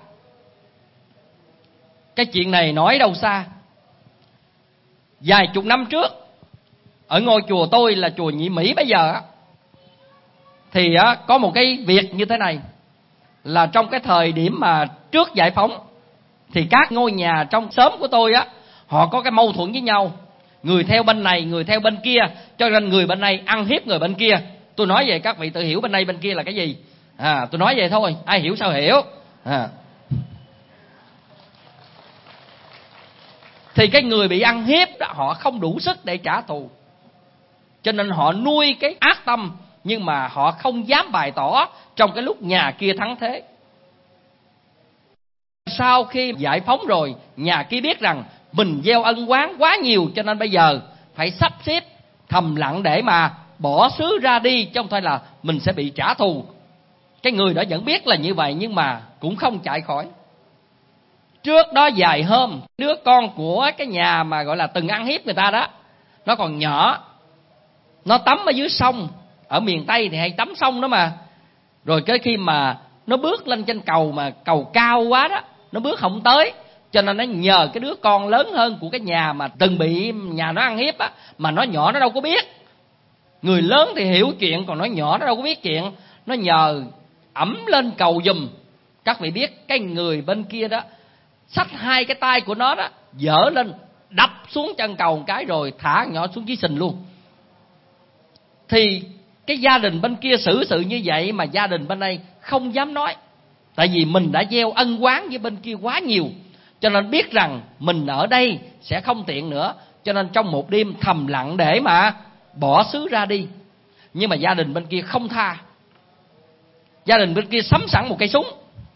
Cái chuyện này nói đâu xa. Vài chục năm trước, ở ngôi chùa tôi là chùa Nhị Mỹ bây giờ thì có một cái việc như thế này. Là trong cái thời điểm mà trước giải phóng thì các ngôi nhà trong xóm của tôi họ có cái mâu thuẫn với nhau, người theo bên này, người theo bên kia, cho nên người bên này ăn hiếp người bên kia. Tôi nói vậy các vị tự hiểu bên đây bên kia là cái gì. Tôi nói vậy thôi, ai hiểu sao hiểu. Thì cái người bị ăn hiếp đó, họ không đủ sức để trả thù, cho nên họ nuôi cái ác tâm, nhưng mà họ không dám bày tỏ trong cái lúc nhà kia thắng thế. Sau khi giải phóng rồi, nhà kia biết rằng mình gieo ân oán quá nhiều, cho nên bây giờ phải sắp xếp thầm lặng để mà bỏ xứ ra đi, chứ không phải là mình sẽ bị trả thù. Cái người đó vẫn biết là như vậy, nhưng mà cũng không chạy khỏi. Trước đó vài hôm, đứa con của cái nhà mà gọi là từng ăn hiếp người ta đó, nó còn nhỏ, nó tắm ở dưới sông. Ở miền Tây thì hay tắm sông đó mà. Rồi cái khi mà nó bước lên trên cầu mà cầu cao quá đó, nó bước không tới, cho nên nó nhờ cái đứa con lớn hơn của cái nhà mà từng bị nhà nó ăn hiếp mà nó nhỏ nó đâu có biết. Người lớn thì hiểu chuyện, còn nó nhỏ nó đâu có biết chuyện. Nó nhờ ẵm lên cầu giùm. Các vị biết cái người bên kia đó xách hai cái tay của nó đó, dỡ lên đập xuống chân cầu một cái rồi thả nhỏ xuống dưới sình luôn. Thì cái gia đình bên kia xử sự như vậy mà gia đình bên đây không dám nói. Tại vì mình đã gieo ân oán với bên kia quá nhiều, cho nên biết rằng mình ở đây sẽ không tiện nữa, cho nên trong một đêm thầm lặng để mà bỏ xứ ra đi. Nhưng mà gia đình bên kia không tha. Gia đình bên kia sắm sẵn một cây súng.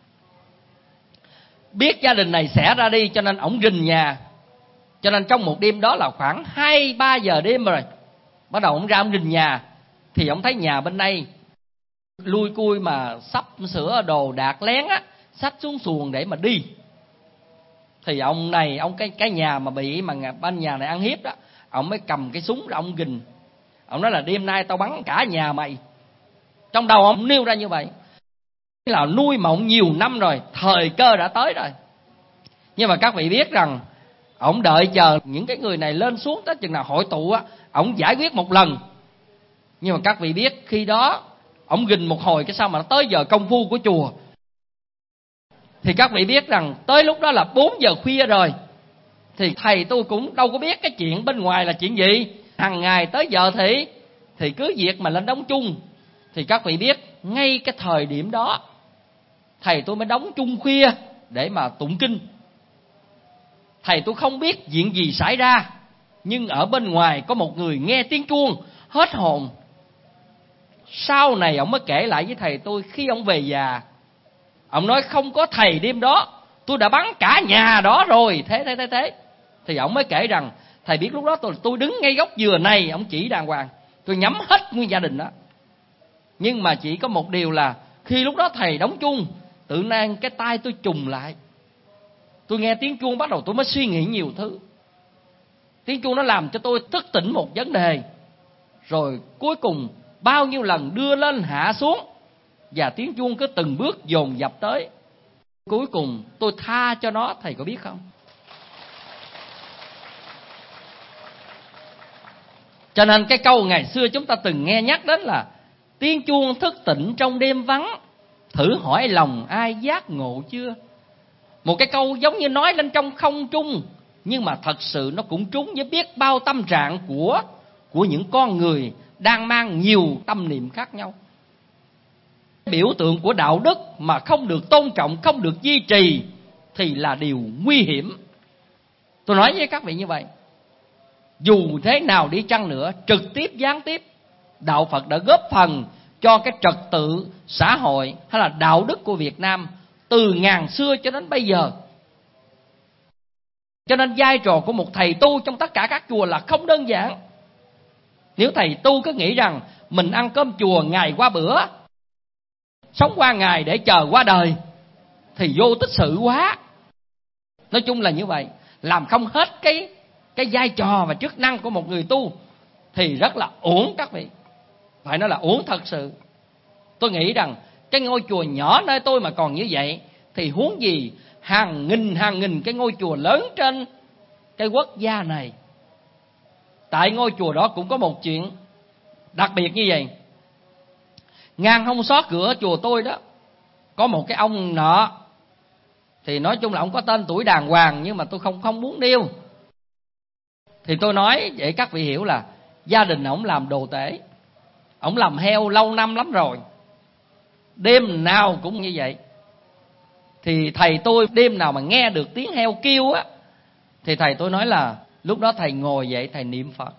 Biết gia đình này sẽ ra đi, cho nên ổng rình nhà. Cho nên trong một đêm đó là khoảng 2-3 giờ đêm rồi, bắt đầu ổng ra ổng rình nhà. Thì ổng thấy nhà bên đây lui cui mà sắp sửa đồ đạc lén xách xuống xuồng để mà đi. Thì ông này, ông cái nhà mà bị mà bên nhà này ăn hiếp đó, ông mới cầm cái súng ra ông gình. Ông nói là đêm nay tao bắn cả nhà mày. Trong đầu ông nêu ra như vậy. Là nuôi mộng nhiều năm rồi, thời cơ đã tới rồi. Nhưng mà các vị biết rằng ông đợi chờ những cái người này lên xuống tới chừng nào hội tụ ông giải quyết một lần. Nhưng mà các vị biết khi đó ông gình một hồi cái sao mà nó tới giờ công phu của chùa. Thì các vị biết rằng tới lúc đó là 4 giờ khuya rồi. Thì thầy tôi cũng đâu có biết cái chuyện bên ngoài là chuyện gì. Hằng ngày tới giờ thì cứ việc mà lên đóng chung. Thì các vị biết ngay cái thời điểm đó thầy tôi mới đóng chung khuya để mà tụng kinh. Thầy tôi không biết chuyện gì xảy ra, nhưng ở bên ngoài có một người nghe tiếng chuông hết hồn, Sau này ông mới kể lại với thầy tôi khi ông về già. Ông nói không có thầy đêm đó tôi đã bắn cả nhà đó rồi. Thế thì ông mới kể rằng thầy biết lúc đó tôi đứng ngay góc dừa này, ông chỉ đàng hoàng, tôi nhắm hết nguyên gia đình đó. Nhưng mà chỉ có một điều là khi lúc đó thầy đóng chuông, tự nhiên cái tai tôi trùng lại. Tôi nghe tiếng chuông bắt đầu tôi mới suy nghĩ nhiều thứ. Tiếng chuông nó làm cho tôi thức tỉnh một vấn đề. Rồi cuối cùng bao nhiêu lần đưa lên hạ xuống, và tiếng chuông cứ từng bước dồn dập tới. Cuối cùng tôi tha cho nó, thầy có biết không? Cho nên cái câu ngày xưa chúng ta từng nghe nhắc đến là tiếng chuông thức tỉnh trong đêm vắng, thử hỏi lòng ai giác ngộ chưa. Một cái câu giống như nói lên trong không trung, nhưng mà thật sự nó cũng trúng với biết bao tâm trạng của những con người đang mang nhiều tâm niệm khác nhau. Biểu tượng của đạo đức mà không được tôn trọng, không được duy trì thì là điều nguy hiểm. Tôi nói với các vị như vậy. Dù thế nào đi chăng nữa, trực tiếp gián tiếp, đạo Phật đã góp phần cho cái trật tự xã hội hay là đạo đức của Việt Nam từ ngàn xưa cho đến bây giờ. Cho nên vai trò của một thầy tu trong tất cả các chùa là không đơn giản. Nếu thầy tu cứ nghĩ rằng mình ăn cơm chùa ngày qua bữa, sống qua ngày để chờ qua đời, thì vô tích sự quá. Nói chung là như vậy, làm không hết cái vai trò và chức năng của một người tu thì rất là uổng các vị. Phải nói là uổng thật sự. Tôi nghĩ rằng cái ngôi chùa nhỏ nơi tôi mà còn như vậy thì huống gì hàng nghìn cái ngôi chùa lớn trên cái quốc gia này. Tại ngôi chùa đó cũng có một chuyện đặc biệt như vậy. Ngang hông xó cửa chùa tôi đó có một cái ông nọ, thì nói chung là ông có tên tuổi đàng hoàng, nhưng mà tôi không muốn nêu. Thì tôi nói để các vị hiểu là gia đình ổng làm đồ tể, ổng làm heo lâu năm lắm rồi, đêm nào cũng như vậy. Thì thầy tôi đêm nào mà nghe được tiếng heo kêu á, thì thầy tôi nói là lúc đó thầy ngồi dậy thầy niệm Phật,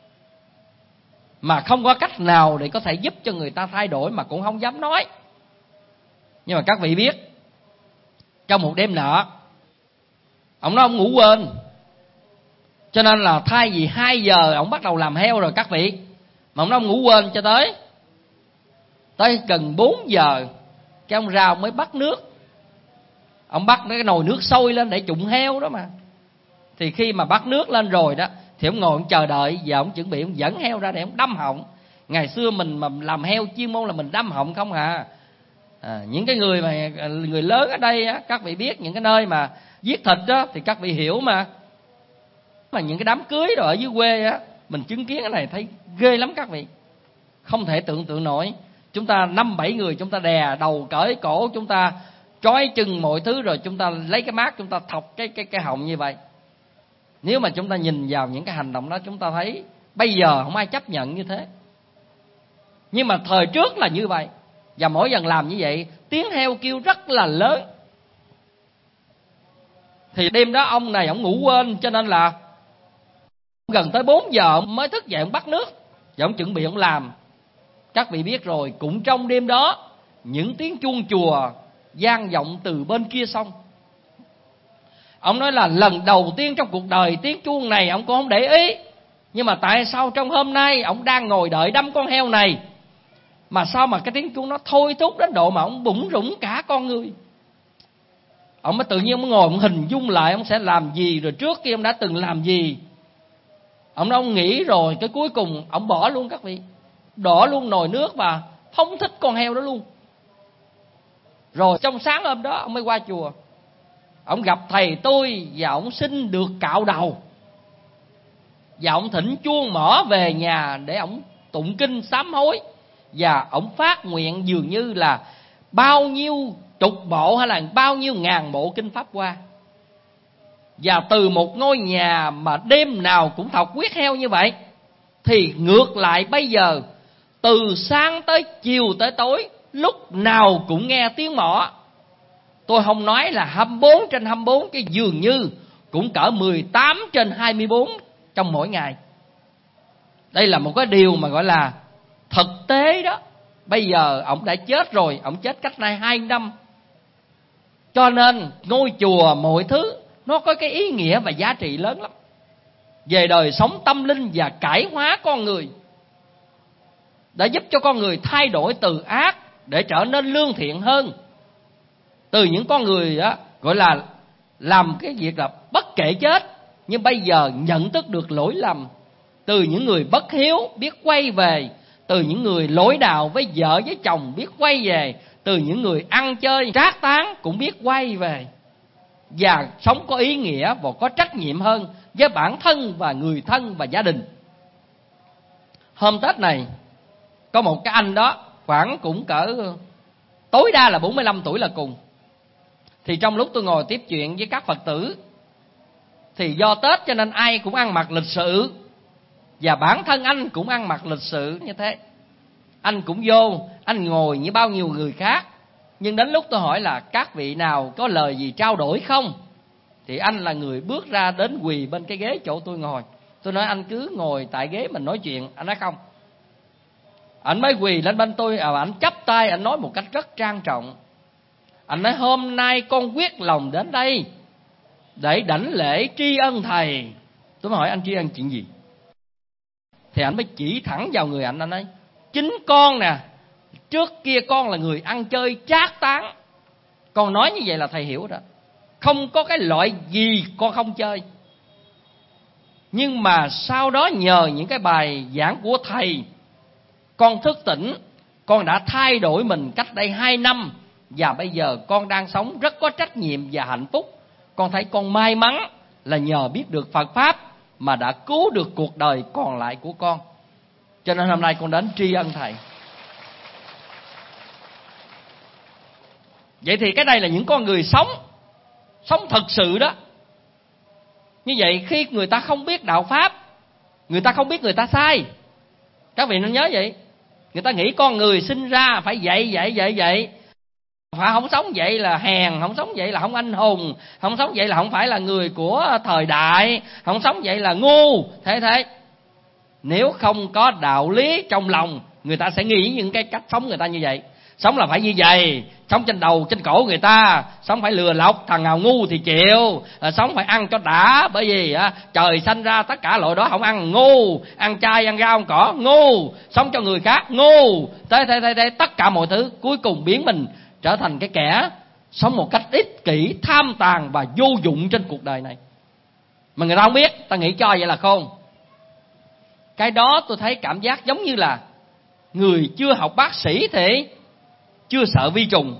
mà không có cách nào để có thể giúp cho người ta thay đổi, mà cũng không dám nói. Nhưng mà các vị biết, trong một đêm nọ, ông nói ông ngủ quên, cho nên là thay vì 2 giờ ông bắt đầu làm heo rồi các vị, mà ông nói ông ngủ quên cho tới gần 4 giờ cái ông ra ông mới bắt nước. Ông bắt cái nồi nước sôi lên để trụng heo đó mà. Thì khi mà bắt nước lên rồi đó, thì ông ngồi ông chờ đợi, và ông chuẩn bị ông dẫn heo ra để ông đâm họng. Ngày xưa mình mà làm heo chuyên môn là mình đâm họng không à. Những cái người mà người lớn ở đây á, các vị biết những cái nơi mà giết thịt đó thì các vị hiểu mà. Mà những cái đám cưới rồi ở dưới quê á, mình chứng kiến cái này thấy ghê lắm các vị. Không thể tưởng tượng nổi. Chúng ta 5-7 người, chúng ta đè đầu cởi cổ, chúng ta trói chân mọi thứ, rồi chúng ta lấy cái mác chúng ta thọc cái họng như vậy. Nếu mà chúng ta nhìn vào những cái hành động đó, chúng ta thấy bây giờ không ai chấp nhận như thế. Nhưng mà thời trước là như vậy. Và mỗi lần làm như vậy, tiếng heo kêu rất là lớn. Thì đêm đó ông này ông ngủ quên, cho nên là gần tới 4 giờ ông mới thức dậy, ông bắt nước và ông chuẩn bị ông làm. Các vị biết rồi, cũng trong đêm đó, những tiếng chuông chùa vang vọng từ bên kia sông. Ông nói là lần đầu tiên trong cuộc đời tiếng chuông này ông cũng không để ý. Nhưng mà tại sao trong hôm nay ông đang ngồi đợi đâm con heo này, mà sao mà cái tiếng chuông nó thôi thúc đến độ mà ông bủn rủn cả con người. Ông mới tự nhiên ông ngồi ông hình dung lại ông sẽ làm gì, rồi trước kia ông đã từng làm gì. Ông nói ông nghĩ rồi, cái cuối cùng ông bỏ luôn các vị, đổ luôn nồi nước và phóng thích con heo đó luôn. Rồi trong sáng hôm đó ông mới qua chùa, ông gặp thầy tôi và ông xin được cạo đầu, và ông thỉnh chuông mỏ về nhà để ông tụng kinh sám hối, và ông phát nguyện dường như là bao nhiêu chục bộ hay là bao nhiêu ngàn bộ kinh pháp qua. Và từ một ngôi nhà mà đêm nào cũng thọc huyết heo như vậy, thì ngược lại bây giờ từ sáng tới chiều tới tối, lúc nào cũng nghe tiếng mõ. Tôi không nói là 24/24, cái dường như cũng cỡ 18/24 trong mỗi ngày. Đây là một cái điều mà gọi là thực tế đó. Bây giờ ổng đã chết rồi, ổng chết cách nay 2 năm. Cho nên ngôi chùa mọi thứ nó có cái ý nghĩa và giá trị lớn lắm về đời sống tâm linh và cải hóa con người, đã giúp cho con người thay đổi từ ác để trở nên lương thiện hơn. Từ những con người đó, gọi là làm cái việc là bất kể chết, nhưng bây giờ nhận thức được lỗi lầm. Từ những người bất hiếu biết quay về, từ những người lỗi đạo với vợ với chồng biết quay về, từ những người ăn chơi trác tán cũng biết quay về, và sống có ý nghĩa và có trách nhiệm hơn với bản thân và người thân và gia đình. Hôm Tết này có một cái anh đó, khoảng cũng cỡ tối đa là 45 tuổi là cùng. Thì trong lúc tôi ngồi tiếp chuyện với các Phật tử, thì do Tết cho nên ai cũng ăn mặc lịch sự, và bản thân anh cũng ăn mặc lịch sự như thế. Anh cũng vô, anh ngồi như bao nhiêu người khác. Nhưng đến lúc tôi hỏi là các vị nào có lời gì trao đổi không, thì anh là người bước ra đến quỳ bên cái ghế chỗ tôi ngồi. Tôi nói anh cứ ngồi tại ghế mình nói chuyện. Anh nói không. Anh mới quỳ lên bên tôi, anh chắp tay, anh nói một cách rất trang trọng. Anh nói hôm nay con quyết lòng đến đây để đảnh lễ tri ân thầy. Tôi mới hỏi anh tri ân chuyện gì? Thì anh mới chỉ thẳng vào người anh nói chính con nè, trước kia con là người ăn chơi trác tán. Con nói như vậy là thầy hiểu đó. Không có cái loại gì con không chơi. Nhưng mà sau đó nhờ những cái bài giảng của thầy, con thức tỉnh, con đã thay đổi mình cách đây 2 năm. Và bây giờ con đang sống rất có trách nhiệm và hạnh phúc. Con thấy con may mắn là nhờ biết được Phật Pháp mà đã cứu được cuộc đời còn lại của con. Cho nên hôm nay con đến tri ân thầy. Vậy thì cái đây là những con người sống thật sự đó. Như vậy khi người ta không biết đạo Pháp, người ta không biết người ta sai. Các vị nên nhớ vậy. Người ta nghĩ con người sinh ra phải vậy. Phải không sống vậy là hèn, không sống vậy là không anh hùng, không sống vậy là không phải là người của thời đại, không sống vậy là ngu. Thế nếu không có đạo lý trong lòng, người ta sẽ nghĩ những cái cách sống người ta như vậy. Sống là phải như vậy, sống trên đầu trên cổ người ta, sống phải lừa lọc, thằng nào ngu thì chịu, sống phải ăn cho đã. Bởi vì trời sanh ra tất cả loại đó không ăn, ngu, ăn chay ăn rau ăn cỏ ngu, sống cho người khác ngu. Thế tất cả mọi thứ cuối cùng biến mình trở thành cái kẻ sống một cách ích kỷ, tham tàn và vô dụng trên cuộc đời này. Mà người ta không biết, ta nghĩ cho vậy là khôn. Cái đó tôi thấy cảm giác giống như là người chưa học bác sĩ thì chưa sợ vi trùng,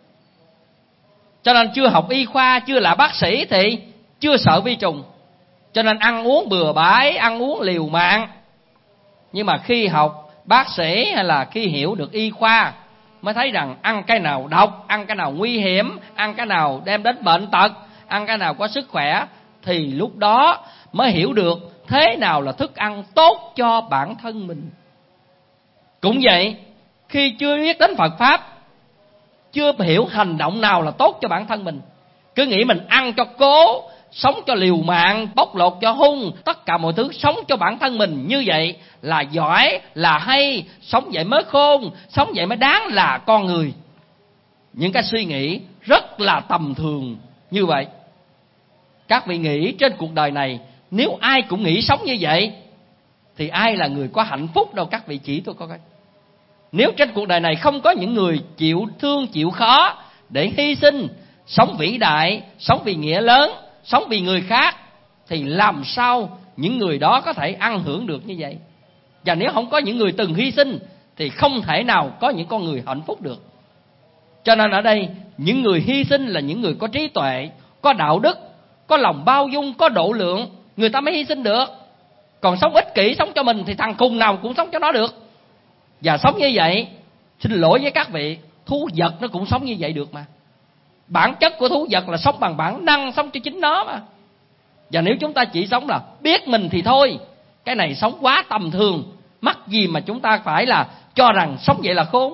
cho nên chưa học y khoa, chưa là bác sĩ thì chưa sợ vi trùng, cho nên ăn uống bừa bãi, ăn uống liều mạng. Nhưng mà khi học bác sĩ hay là khi hiểu được y khoa mới thấy rằng ăn cái nào độc, ăn cái nào nguy hiểm, ăn cái nào đem đến bệnh tật, ăn cái nào có sức khỏe, thì lúc đó mới hiểu được thế nào là thức ăn tốt cho bản thân mình. Cũng vậy, khi chưa biết đến Phật Pháp, chưa hiểu hành động nào là tốt cho bản thân mình, cứ nghĩ mình ăn cho cố, sống cho liều mạng, bóc lột cho hung, tất cả mọi thứ sống cho bản thân mình, như vậy là giỏi, là hay, sống vậy mới khôn, sống vậy mới đáng là con người. Những cái suy nghĩ rất là tầm thường như vậy. Các vị nghĩ trên cuộc đời này, nếu ai cũng nghĩ sống như vậy thì ai là người có hạnh phúc đâu? Các vị chỉ tôi coi. Nếu trên cuộc đời này không có những người chịu thương chịu khó để hy sinh, sống vĩ đại, sống vì nghĩa lớn, sống vì người khác, thì làm sao những người đó có thể ăn hưởng được như vậy? Và nếu không có những người từng hy sinh thì không thể nào có những con người hạnh phúc được. Cho nên ở đây những người hy sinh là những người có trí tuệ, có đạo đức, có lòng bao dung, có độ lượng, người ta mới hy sinh được. Còn sống ích kỷ, sống cho mình thì thằng khùng nào cũng sống cho nó được. Và sống như vậy, xin lỗi với các vị, thú vật nó cũng sống như vậy được mà. Bản chất của thú vật là sống bằng bản năng, sống cho chính nó mà. Và nếu chúng ta chỉ sống là biết mình thì thôi, cái này sống quá tầm thường, mắc gì mà chúng ta phải là cho rằng sống vậy là khôn.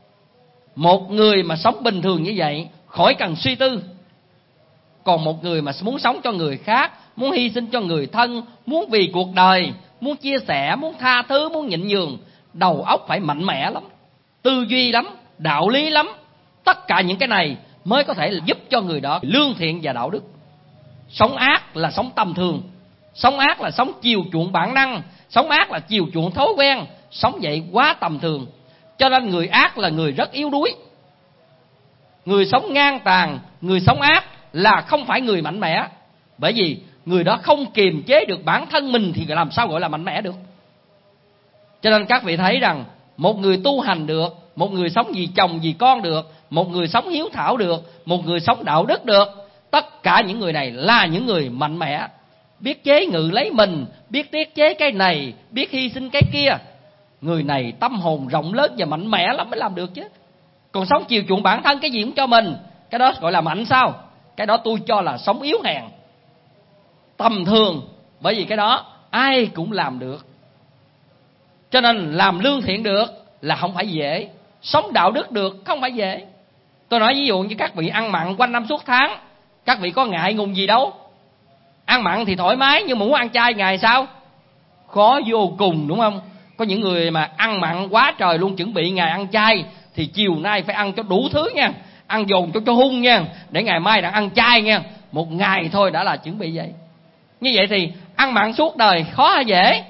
Một người mà sống bình thường như vậy khỏi cần suy tư. Còn một người mà muốn sống cho người khác, muốn hy sinh cho người thân, muốn vì cuộc đời, muốn chia sẻ, muốn tha thứ, muốn nhịn nhường, đầu óc phải mạnh mẽ lắm, tư duy lắm, đạo lý lắm. Tất cả những cái này mới có thể giúp cho người đó lương thiện và đạo đức. Sống ác là sống tầm thường, sống ác là sống chiều chuộng bản năng, sống ác là chiều chuộng thói quen, sống vậy quá tầm thường. Cho nên người ác là người rất yếu đuối. Người sống ngang tàn, người sống ác là không phải người mạnh mẽ. Bởi vì người đó không kiềm chế được bản thân mình thì làm sao gọi là mạnh mẽ được. Cho nên các vị thấy rằng một người tu hành được, một người sống vì chồng vì con được, một người sống hiếu thảo được, một người sống đạo đức được, tất cả những người này là những người mạnh mẽ, biết chế ngự lấy mình, biết tiết chế cái này, biết hy sinh cái kia. Người này tâm hồn rộng lớn và mạnh mẽ lắm mới làm được chứ. Còn sống chiều chuộng bản thân cái gì cũng cho mình, cái đó gọi là mạnh sao? Cái đó tôi cho là sống yếu hèn, tầm thường. Bởi vì cái đó ai cũng làm được. Cho nên làm lương thiện được là không phải dễ, sống đạo đức được không phải dễ. Tôi nói ví dụ như các vị ăn mặn quanh năm suốt tháng, các vị có ngại ngùng gì đâu. Ăn mặn thì thoải mái, nhưng mà muốn ăn chay ngày sao? Khó vô cùng, đúng không? Có những người mà ăn mặn quá trời luôn, chuẩn bị ngày ăn chay thì chiều nay phải ăn cho đủ thứ nha, ăn dồn cho hung nha, để ngày mai đã ăn chay nha. Một ngày thôi đã là chuẩn bị vậy. Như vậy thì ăn mặn suốt đời khó hay dễ?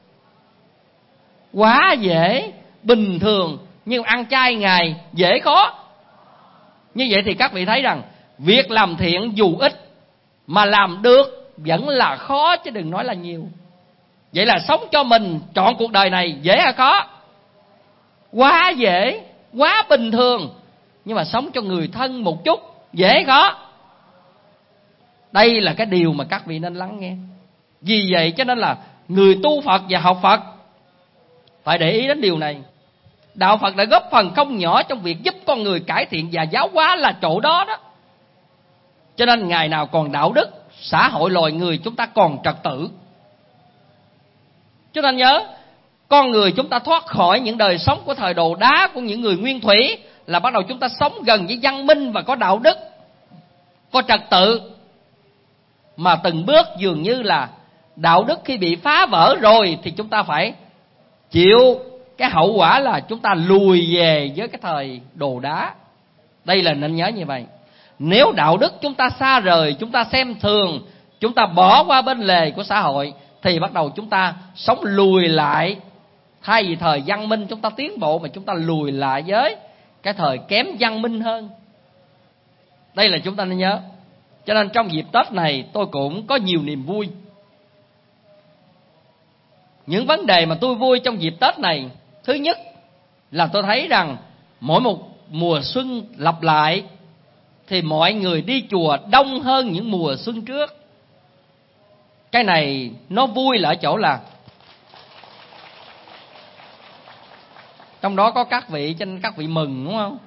Quá dễ, bình thường. Nhưng ăn chay ngày dễ khó. Như vậy thì các vị thấy rằng việc làm thiện dù ít mà làm được vẫn là khó, chứ đừng nói là nhiều. Vậy là sống cho mình trọn cuộc đời này dễ hay khó? Quá dễ, quá bình thường. Nhưng mà sống cho người thân một chút dễ khó? Đây là cái điều mà các vị nên lắng nghe. Vì vậy cho nên là người tu Phật và học Phật phải để ý đến điều này. Đạo Phật đã góp phần không nhỏ trong việc giúp con người cải thiện và giáo hóa là chỗ đó đó. Cho nên ngày nào còn đạo đức, xã hội loài người chúng ta còn trật tự. Chúng ta nhớ, con người chúng ta thoát khỏi những đời sống của thời đồ đá, của những người nguyên thủy, là bắt đầu chúng ta sống gần với văn minh và có đạo đức, có trật tự. Mà từng bước dường như là đạo đức khi bị phá vỡ rồi thì chúng ta phải chịu cái hậu quả là chúng ta lùi về với cái thời đồ đá. Đây là nên nhớ như vậy. Nếu đạo đức chúng ta xa rời, chúng ta xem thường, chúng ta bỏ qua bên lề của xã hội, thì bắt đầu chúng ta sống lùi lại. Thay vì thời văn minh chúng ta tiến bộ, mà chúng ta lùi lại với cái thời kém văn minh hơn. Đây là chúng ta nên nhớ. Cho nên trong dịp Tết này tôi cũng có nhiều niềm vui. Những vấn đề mà tôi vui trong dịp Tết này, thứ nhất là tôi thấy rằng mỗi một mùa xuân lặp lại thì mọi người đi chùa đông hơn những mùa xuân trước. Cái này nó vui là ở chỗ là trong đó có các vị, cho nên các vị mừng, đúng không?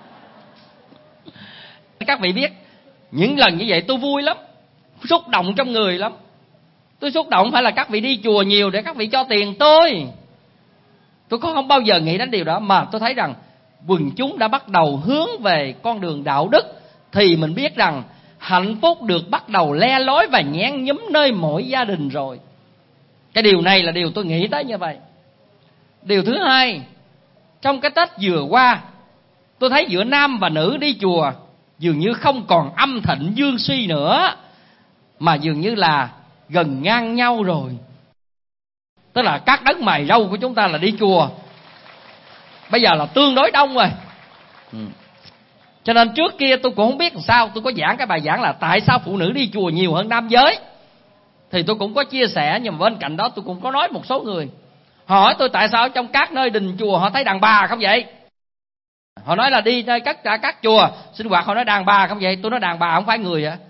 Các vị biết những lần như vậy tôi vui lắm, xúc động trong người lắm. Tôi xúc động phải là các vị đi chùa nhiều để các vị cho tiền tôi. Tôi không bao giờ nghĩ đến điều đó, mà tôi thấy rằng quần chúng đã bắt đầu hướng về con đường đạo đức, thì mình biết rằng hạnh phúc được bắt đầu le lói và nhen nhúm nơi mỗi gia đình rồi. Cái điều này là điều tôi nghĩ tới như vậy. Điều thứ hai, trong cái Tết vừa qua, tôi thấy giữa nam và nữ đi chùa dường như không còn âm thịnh dương suy nữa, mà dường như là gần ngang nhau rồi. Tức là các đấng mày râu của chúng ta là đi chùa bây giờ là tương đối đông rồi. Cho nên trước kia tôi cũng không biết làm sao. Tôi có giảng cái bài giảng là tại sao phụ nữ đi chùa nhiều hơn nam giới, thì tôi cũng có chia sẻ. Nhưng mà bên cạnh đó tôi cũng có nói một số người hỏi tôi tại sao trong các nơi đình chùa họ thấy đàn bà không vậy. Họ nói là đi nơi các chùa sinh hoạt họ nói đàn bà không vậy. Tôi nói đàn bà không phải người hả?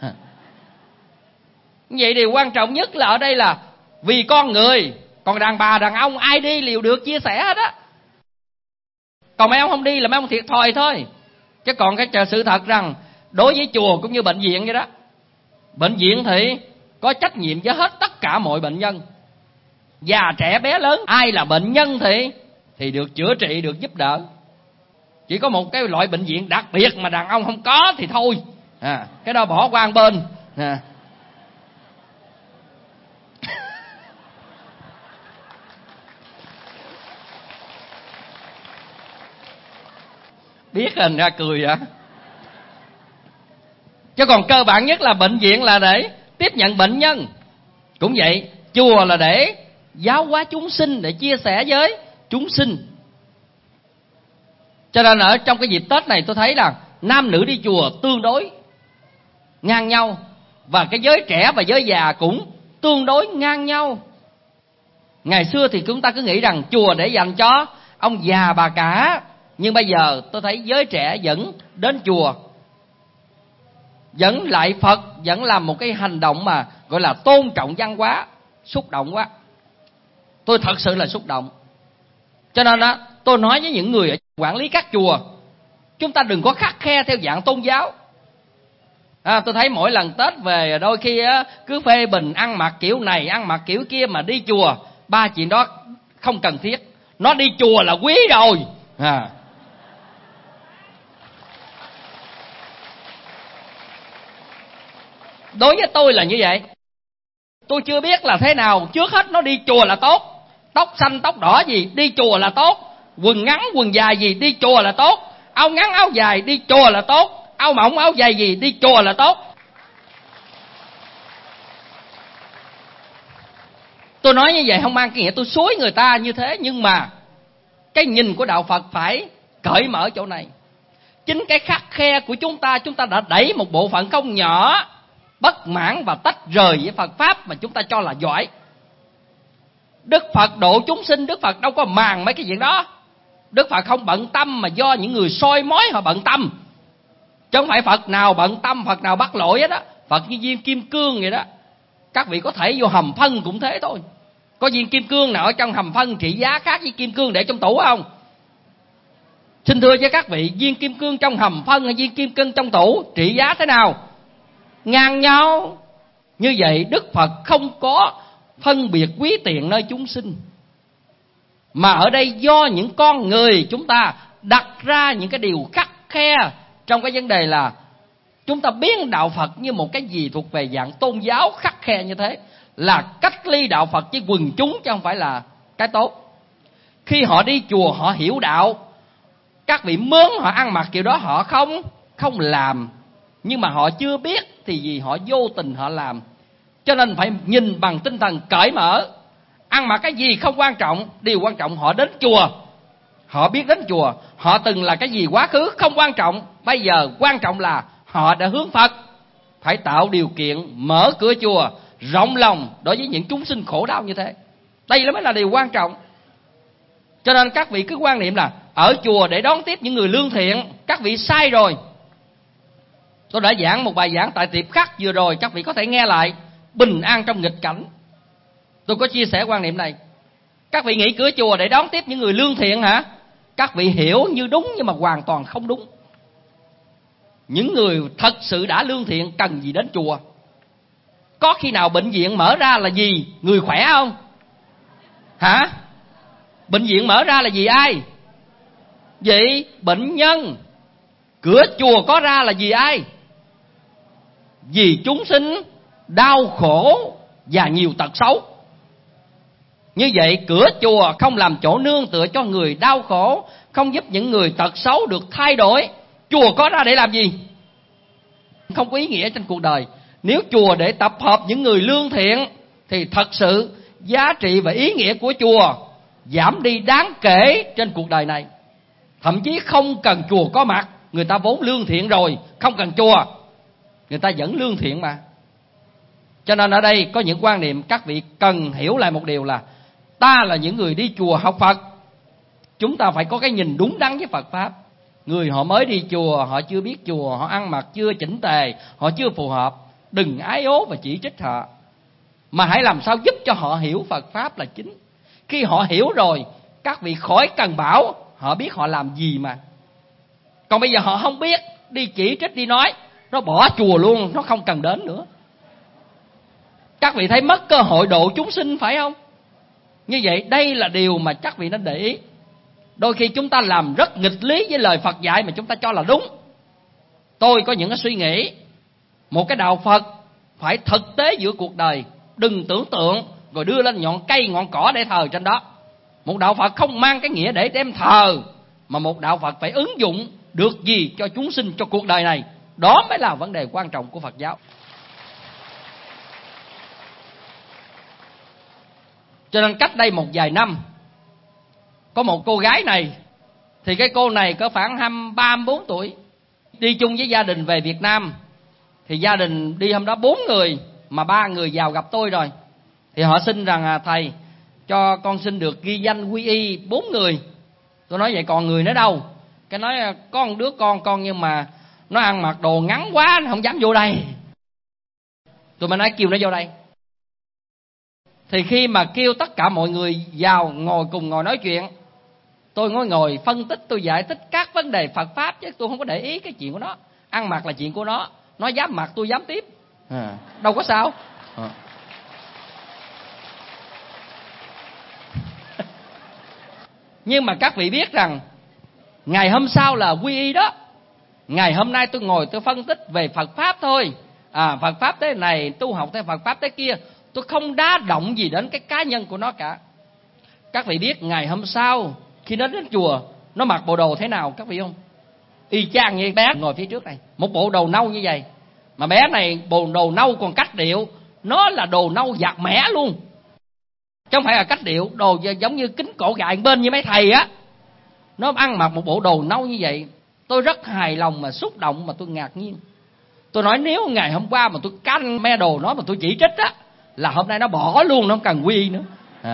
Vậy điều quan trọng nhất là ở đây là vì con người. Còn đàn bà đàn ông ai đi đều được chia sẻ hết á. Còn mấy ông không đi là mấy ông thiệt thòi thôi. Chứ còn cái sự thật rằng đối với chùa cũng như bệnh viện vậy đó. Bệnh viện thì có trách nhiệm với hết tất cả mọi bệnh nhân, già trẻ bé lớn. Ai là bệnh nhân thì được chữa trị, được giúp đỡ. Chỉ có một cái loại bệnh viện đặc biệt mà đàn ông không có thì thôi, cái đó bỏ qua một bên. Biết hình ra cười hả? Chứ còn cơ bản nhất là bệnh viện là để tiếp nhận bệnh nhân. Cũng vậy, chùa là để giáo hóa chúng sinh, để chia sẻ với chúng sinh. Cho nên ở trong cái dịp Tết này tôi thấy là nam nữ đi chùa tương đối ngang nhau, và cái giới trẻ và giới già cũng tương đối ngang nhau. Ngày xưa thì chúng ta cứ nghĩ rằng chùa để dành cho ông già bà cả, nhưng bây giờ tôi thấy giới trẻ vẫn đến chùa, vẫn lại Phật, vẫn làm một cái hành động mà gọi là tôn trọng văn hóa. Xúc động quá, tôi thật sự là xúc động. Cho nên đó, tôi nói với những người ở quản lý các chùa, chúng ta đừng có khắt khe theo dạng tôn giáo. Tôi thấy mỗi lần Tết về đôi khi cứ phê bình ăn mặc kiểu này, ăn mặc kiểu kia mà đi chùa. Ba chuyện đó không cần thiết. Nó đi chùa là quý rồi. Đối với tôi là như vậy. Tôi chưa biết là thế nào. Trước hết nó đi chùa là tốt. Tóc xanh tóc đỏ gì đi chùa là tốt. Quần ngắn quần dài gì đi chùa là tốt. Áo ngắn áo dài đi chùa là tốt. Áo mỏng áo dày gì đi chùa là tốt. Tôi nói như vậy không mang cái nghĩa tôi xúi người ta như thế. Nhưng mà cái nhìn của đạo Phật phải cởi mở chỗ này. Chính cái khắt khe của chúng ta đã đẩy một bộ phận không nhỏ bất mãn và tách rời với Phật Pháp mà chúng ta cho là giỏi. Đức Phật độ chúng sinh, Đức Phật đâu có màng mấy cái chuyện đó. Đức Phật không bận tâm mà do những người soi mói họ bận tâm. Chứ không phải Phật nào bận tâm, Phật nào bắt lỗi hết đó. Phật như viên kim cương vậy đó. Các vị có thể vô hầm phân cũng thế thôi. Có viên kim cương nào ở trong hầm phân trị giá khác với kim cương để trong tủ không? Xin thưa với các vị, viên kim cương trong hầm phân hay viên kim cương trong tủ trị giá thế nào? Ngang nhau. Như vậy Đức Phật không có phân biệt quý tiện nơi chúng sinh. Mà ở đây do những con người chúng ta đặt ra những cái điều khắt khe trong cái vấn đề là chúng ta biến đạo Phật như một cái gì thuộc về dạng tôn giáo khắt khe như thế, là cách ly đạo Phật với quần chúng chứ không phải là cái tốt. Khi họ đi chùa họ hiểu đạo, các vị mướn họ ăn mặc kiểu đó họ không làm. Nhưng mà họ chưa biết thì vì họ vô tình họ làm. Cho nên phải nhìn bằng tinh thần cởi mở. Ăn mặc cái gì không quan trọng, điều quan trọng họ đến chùa. Họ biết đến chùa. Họ từng là cái gì quá khứ không quan trọng. Bây giờ quan trọng là họ đã hướng Phật. Phải tạo điều kiện mở cửa chùa rộng lòng đối với những chúng sinh khổ đau như thế. Đây mới là điều quan trọng. Cho nên các vị cứ quan niệm là ở chùa để đón tiếp những người lương thiện. Các vị sai rồi. Tôi đã giảng một bài giảng tại tiệp khắc vừa rồi, các vị có thể nghe lại. Bình an trong nghịch cảnh. Tôi có chia sẻ quan niệm này. Các vị nghĩ cửa chùa để đón tiếp những người lương thiện hả? Các vị hiểu như đúng nhưng mà hoàn toàn không đúng. Những người thật sự đã lương thiện cần gì đến chùa? Có khi nào bệnh viện mở ra là gì? Người khỏe không? Hả? Bệnh viện mở ra là gì ai? Vậy bệnh nhân. Cửa chùa có ra là vì ai? Vì chúng sinh đau khổ và nhiều tật xấu. Như vậy cửa chùa không làm chỗ nương tựa cho người đau khổ, không giúp những người tật xấu được thay đổi. Chùa có ra để làm gì? Không có ý nghĩa trên cuộc đời. Nếu chùa để tập hợp những người lương thiện thì thật sự giá trị và ý nghĩa của chùa giảm đi đáng kể trên cuộc đời này. Thậm chí không cần chùa có mặt, người ta vốn lương thiện rồi, không cần chùa, người ta vẫn lương thiện mà. Cho nên ở đây có những quan niệm các vị cần hiểu lại một điều là ta là những người đi chùa học Phật. Chúng ta phải có cái nhìn đúng đắn với Phật Pháp. Người họ mới đi chùa, họ chưa biết chùa, họ ăn mặc chưa chỉnh tề, họ chưa phù hợp, đừng ái ố và chỉ trích họ. Mà hãy làm sao giúp cho họ hiểu Phật Pháp là chính. Khi họ hiểu rồi, các vị khỏi cần bảo, họ biết họ làm gì mà. Còn bây giờ họ không biết, đi chỉ trích đi nói, nó bỏ chùa luôn, nó không cần đến nữa. Các vị thấy mất cơ hội độ chúng sinh phải không? Như vậy đây là điều mà các vị nên để ý. Đôi khi chúng ta làm rất nghịch lý với lời Phật dạy mà chúng ta cho là đúng. Tôi có những cái suy nghĩ, một cái đạo Phật phải thực tế giữa cuộc đời, đừng tưởng tượng rồi đưa lên ngọn cây ngọn cỏ để thờ trên đó. Một đạo Phật không mang cái nghĩa để đem thờ, mà một đạo Phật phải ứng dụng được gì cho chúng sinh, cho cuộc đời này. Đó mới là vấn đề quan trọng của Phật giáo. Cho nên cách đây một vài năm, có một cô gái này, thì cái cô này có khoảng 23-24 tuổi, đi chung với gia đình về Việt Nam. Thì gia đình đi hôm đó 4 người, mà 3 người vào gặp tôi rồi. Thì họ xin rằng thầy cho con xin được ghi danh quy y 4 người. Tôi nói vậy còn người nữa đâu? Cái nói có một đứa con nhưng mà nó ăn mặc đồ ngắn quá, nó không dám vô đây. Tôi mới nói kêu nó vô đây. Thì khi mà kêu tất cả mọi người vào cùng ngồi nói chuyện, tôi ngồi phân tích, tôi giải thích các vấn đề Phật Pháp, chứ tôi không có để ý cái chuyện của nó. Ăn mặc là chuyện của nó dám mặc tôi dám tiếp, đâu có sao. Nhưng mà các vị biết rằng ngày hôm sau là quy y đó. Ngày hôm nay tôi ngồi tôi phân tích về Phật Pháp thôi. Phật Pháp thế này, tu học theo Phật Pháp thế kia. Tôi không đá động gì đến cái cá nhân của nó cả. Các vị biết ngày hôm sau khi đến chùa, nó mặc bộ đồ thế nào các vị không? Y chang như bé ngồi phía trước này, một bộ đồ nâu như vậy. Mà bé này bộ đồ nâu còn cách điệu, nó là đồ nâu giặt mẻ luôn, chứ không phải là cách điệu. Đồ giống như kính cổ gại bên như mấy thầy á. Nó ăn mặc một bộ đồ nâu như vậy. Tôi rất hài lòng mà xúc động mà tôi ngạc nhiên. Tôi nói nếu ngày hôm qua mà tôi canh me đồ nó mà tôi chỉ trích á, là hôm nay nó bỏ luôn, nó không cần quy nữa.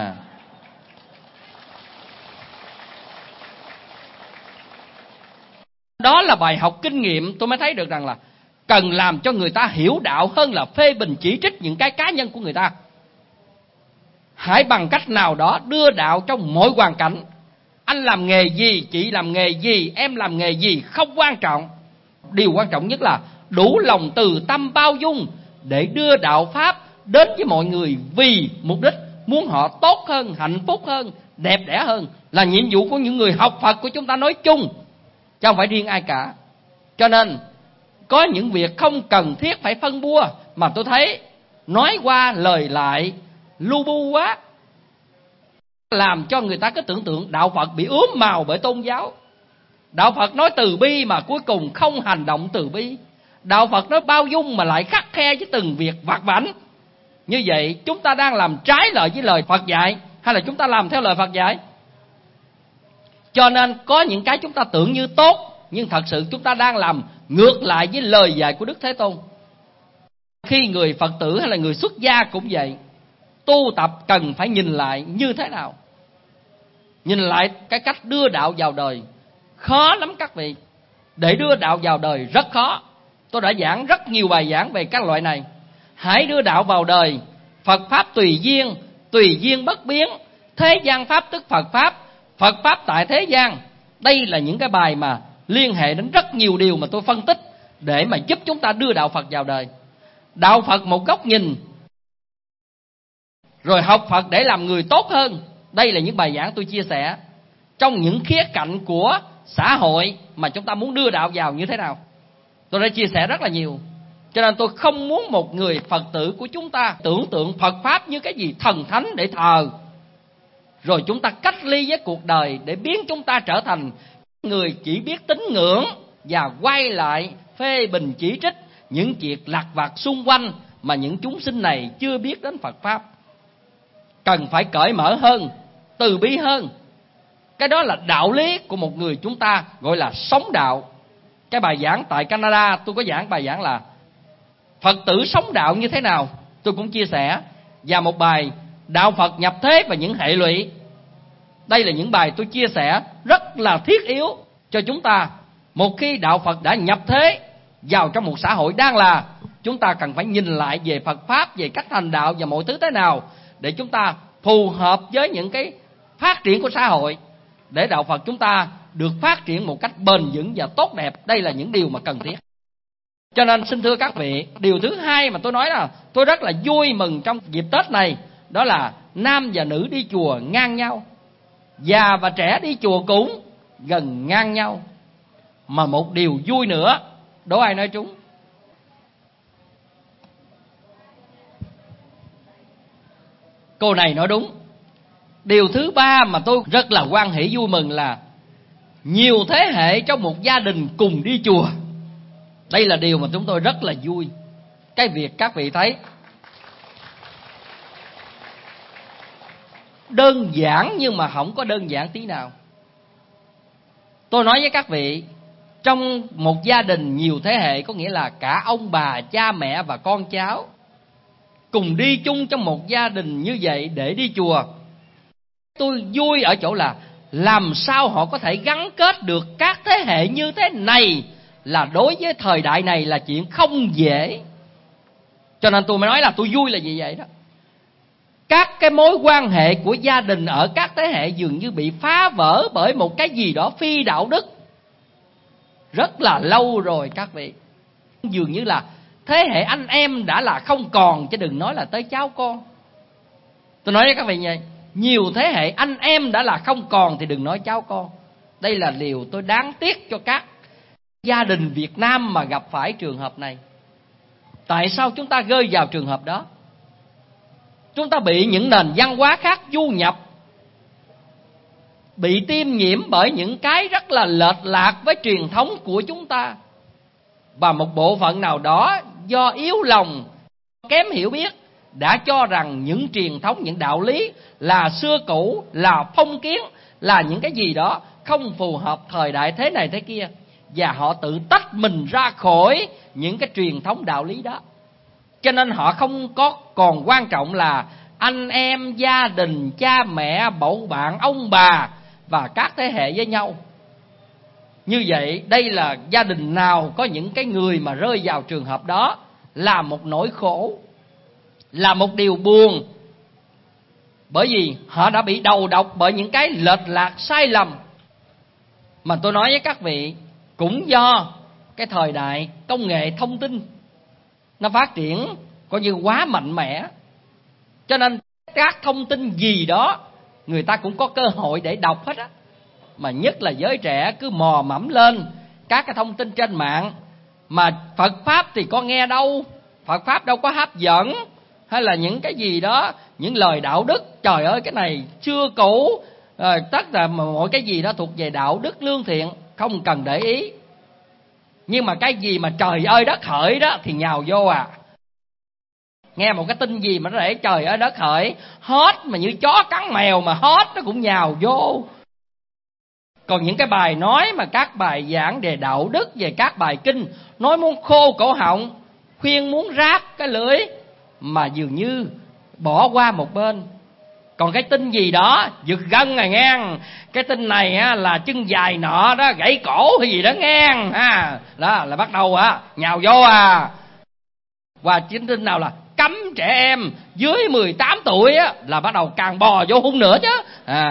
Đó là bài học kinh nghiệm. Tôi mới thấy được rằng là cần làm cho người ta hiểu đạo hơn là phê bình chỉ trích những cái cá nhân của người ta. Hãy bằng cách nào đó đưa đạo trong mọi hoàn cảnh. Anh làm nghề gì, chị làm nghề gì, em làm nghề gì không quan trọng. Điều quan trọng nhất là đủ lòng từ tâm bao dung để đưa đạo Pháp đến với mọi người, vì mục đích muốn họ tốt hơn, hạnh phúc hơn, đẹp đẽ hơn. Là nhiệm vụ của những người học Phật của chúng ta nói chung, chứ không phải riêng ai cả. Cho nên có những việc không cần thiết phải phân bua, mà tôi thấy nói qua lời lại lu bu quá, làm cho người ta cứ tưởng tượng đạo Phật bị ướm màu bởi tôn giáo. Đạo Phật nói từ bi mà cuối cùng không hành động từ bi. Đạo Phật nói bao dung mà lại khắt khe với từng việc vặt vãnh. Như vậy chúng ta đang làm trái lời với lời Phật dạy, hay là chúng ta làm theo lời Phật dạy? Cho nên có những cái chúng ta tưởng như tốt, nhưng thật sự chúng ta đang làm ngược lại với lời dạy của Đức Thế Tôn. Khi người Phật tử hay là người xuất gia cũng vậy, tu tập cần phải nhìn lại như thế nào. Nhìn lại cái cách đưa đạo vào đời khó lắm các vị. Để đưa đạo vào đời rất khó. Tôi đã giảng rất nhiều bài giảng về các loại này. Hãy đưa đạo vào đời. Phật Pháp tùy duyên bất biến. Thế gian Pháp tức Phật Pháp, Phật Pháp tại thế gian. Đây là những cái bài mà liên hệ đến rất nhiều điều mà tôi phân tích để mà giúp chúng ta đưa đạo Phật vào đời. Đạo Phật một góc nhìn, rồi học Phật để làm người tốt hơn. Đây là những bài giảng tôi chia sẻ trong những khía cạnh của xã hội mà chúng ta muốn đưa đạo vào như thế nào. Tôi đã chia sẻ rất là nhiều. Cho nên tôi không muốn một người Phật tử của chúng ta tưởng tượng Phật Pháp như cái gì thần thánh để thờ, rồi chúng ta cách ly với cuộc đời để biến chúng ta trở thành người chỉ biết tín ngưỡng và quay lại phê bình chỉ trích những việc lặt vặt xung quanh mà những chúng sinh này chưa biết đến Phật Pháp. Cần phải cởi mở hơn, từ bi hơn. Cái đó là đạo lý của một người chúng ta gọi là sống đạo. Cái bài giảng tại Canada tôi có giảng bài giảng là Phật tử sống đạo như thế nào, tôi cũng chia sẻ. Và một bài đạo Phật nhập thế và những hệ lụy. Đây là những bài tôi chia sẻ rất là thiết yếu cho chúng ta. Một khi đạo Phật đã nhập thế vào trong một xã hội đang là, chúng ta cần phải nhìn lại về Phật Pháp, về cách hành đạo và mọi thứ thế nào để chúng ta phù hợp với những cái phát triển của xã hội, để đạo Phật chúng ta được phát triển một cách bền vững và tốt đẹp. Đây là những điều mà cần thiết. Cho nên xin thưa các vị, điều thứ hai mà tôi nói là tôi rất là vui mừng trong dịp Tết này, đó là nam và nữ đi chùa ngang nhau, già và trẻ đi chùa cũng gần ngang nhau. Mà một điều vui nữa, đố ai nói trúng? Cô này nói đúng. Điều thứ ba mà tôi rất là hoan hỷ vui mừng là nhiều thế hệ trong một gia đình cùng đi chùa. Đây là điều mà chúng tôi rất là vui. Cái việc các vị thấy đơn giản nhưng mà không có đơn giản tí nào. Tôi nói với các vị, trong một gia đình nhiều thế hệ có nghĩa là cả ông bà, cha mẹ và con cháu cùng đi chung trong một gia đình như vậy để đi chùa. Tôi vui ở chỗ là làm sao họ có thể gắn kết được các thế hệ như thế này, là đối với thời đại này là chuyện không dễ. Cho nên tôi mới nói là tôi vui là như vậy đó. Các cái mối quan hệ của gia đình ở các thế hệ dường như bị phá vỡ bởi một cái gì đó phi đạo đức rất là lâu rồi các vị. Dường như là thế hệ anh em đã là không còn, chứ đừng nói là tới cháu con. Tôi nói với các vị vậy, nhiều thế hệ anh em đã là không còn thì đừng nói cháu con. Đây là điều tôi đáng tiếc cho các gia đình Việt Nam mà gặp phải trường hợp này. Tại sao chúng ta rơi vào trường hợp đó? Chúng ta bị những nền văn hóa khác du nhập, bị tiêm nhiễm bởi những cái rất là lệch lạc với truyền thống của chúng ta. Và một bộ phận nào đó do yếu lòng, kém hiểu biết đã cho rằng những truyền thống, những đạo lý là xưa cũ, là phong kiến, là những cái gì đó không phù hợp thời đại thế này thế kia. Và họ tự tách mình ra khỏi những cái truyền thống đạo lý đó. Cho nên họ không có còn quan trọng là anh em, gia đình, cha mẹ, bầu bạn, ông bà và các thế hệ với nhau. Như vậy đây là gia đình nào có những cái người mà rơi vào trường hợp đó là một nỗi khổ, là một điều buồn. Bởi vì họ đã bị đầu độc bởi những cái lệch lạc sai lầm. Mà tôi nói với các vị, cũng do cái thời đại công nghệ thông tin nó phát triển coi như quá mạnh mẽ, cho nên các thông tin gì đó người ta cũng có cơ hội để đọc hết á. Mà nhất là giới trẻ cứ mò mẫm lên các cái thông tin trên mạng. Mà Phật Pháp thì có nghe đâu, Phật Pháp đâu có hấp dẫn, hay là những cái gì đó, những lời đạo đức, trời ơi cái này xưa cũ, tất là mọi cái gì đó thuộc về đạo đức lương thiện, không cần để ý. Nhưng mà cái gì mà trời ơi đất hỡi đó thì nhào vô à. Nghe một cái tin gì mà nó để trời ơi đất hỡi, hot mà như chó cắn mèo mà hot nó cũng nhào vô. Còn những cái bài nói mà các bài giảng về đạo đức, về các bài kinh, nói muốn khô cổ họng, khuyên muốn rác cái lưỡi, mà dường như bỏ qua một bên. Còn cái tin gì đó giật gân rồi ngang, cái tin này á, là chân dài nọ đó gãy cổ hay gì đó ngang ha, đó là bắt đầu nhào vô à. Và chính tin nào là cấm trẻ em dưới 18 tuổi á, là bắt đầu càng bò vô hung nữa chứ.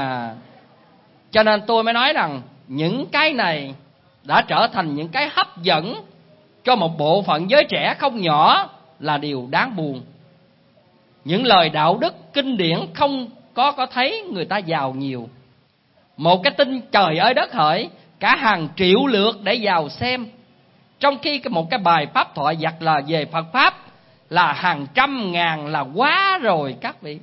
Cho nên tôi mới nói rằng những cái này đã trở thành những cái hấp dẫn cho một bộ phận giới trẻ không nhỏ, là điều đáng buồn. Những lời đạo đức kinh điển không có thấy người ta vào nhiều. Một cái tin trời ơi đất hỡi, cả hàng triệu lượt để vào xem, trong khi một cái bài pháp thoại giặt là về Phật Pháp là hàng trăm ngàn, là quá rồi các vị,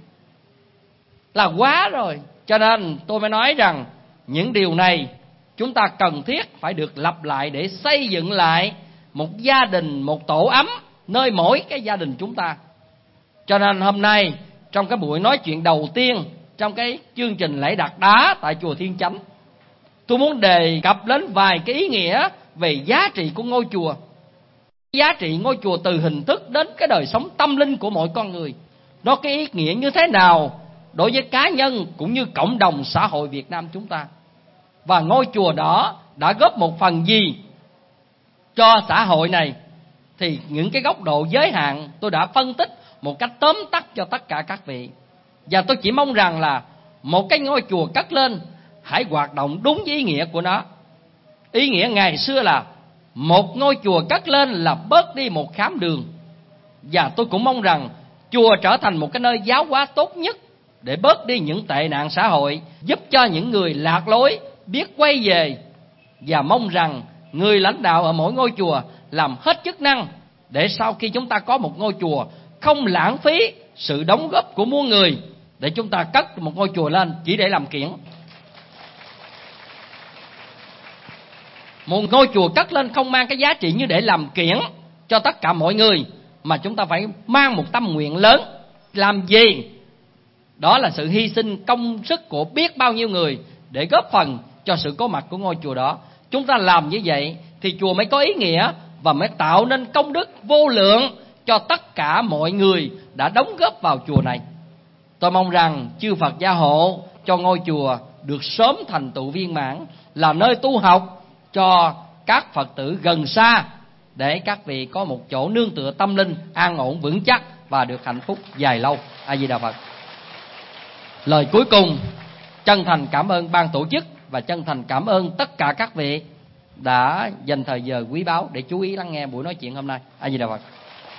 là quá rồi. Cho nên tôi mới nói rằng những điều này chúng ta cần thiết phải được lặp lại để xây dựng lại một gia đình, một tổ ấm nơi mỗi cái gia đình chúng ta. Cho nên hôm nay trong cái buổi nói chuyện đầu tiên trong cái chương trình lễ đặt đá tại chùa Thiên Chánh, tôi muốn đề cập đến vài cái ý nghĩa về giá trị của ngôi chùa. Giá trị ngôi chùa từ hình thức đến cái đời sống tâm linh của mỗi con người, nó cái ý nghĩa như thế nào đối với cá nhân cũng như cộng đồng xã hội Việt Nam chúng ta. Và ngôi chùa đó đã góp một phần gì cho xã hội này, thì những cái góc độ giới hạn tôi đã phân tích một cách tóm tắt cho tất cả các vị. Và tôi chỉ mong rằng là một cái ngôi chùa cất lên hãy hoạt động đúng với ý nghĩa của nó. Ý nghĩa ngày xưa là một ngôi chùa cất lên là bớt đi một khám đường. Và tôi cũng mong rằng chùa trở thành một cái nơi giáo hóa tốt nhất để bớt đi những tệ nạn xã hội, giúp cho những người lạc lối biết quay về. Và mong rằng người lãnh đạo ở mỗi ngôi chùa làm hết chức năng để sau khi chúng ta có một ngôi chùa không lãng phí sự đóng góp của muôn người để chúng ta cất một ngôi chùa lên chỉ để làm kiểng. Một ngôi chùa cất lên không mang cái giá trị như để làm kiểng cho tất cả mọi người, mà chúng ta phải mang một tâm nguyện lớn. Làm gì? Đó là sự hy sinh công sức của biết bao nhiêu người để góp phần cho sự có mặt của ngôi chùa đó. Chúng ta làm như vậy thì chùa mới có ý nghĩa và mới tạo nên công đức vô lượng cho tất cả mọi người đã đóng góp vào chùa này. Tôi mong rằng chư Phật gia hộ cho ngôi chùa được sớm thành tựu viên mãn, là nơi tu học cho các Phật tử gần xa, để các vị có một chỗ nương tựa tâm linh an ổn vững chắc và được hạnh phúc dài lâu. A Di Đà Phật. Lời cuối cùng, chân thành cảm ơn ban tổ chức và chân thành cảm ơn tất cả các vị đã dành thời giờ quý báu để chú ý lắng nghe buổi nói chuyện hôm nay. A Di Đà Phật.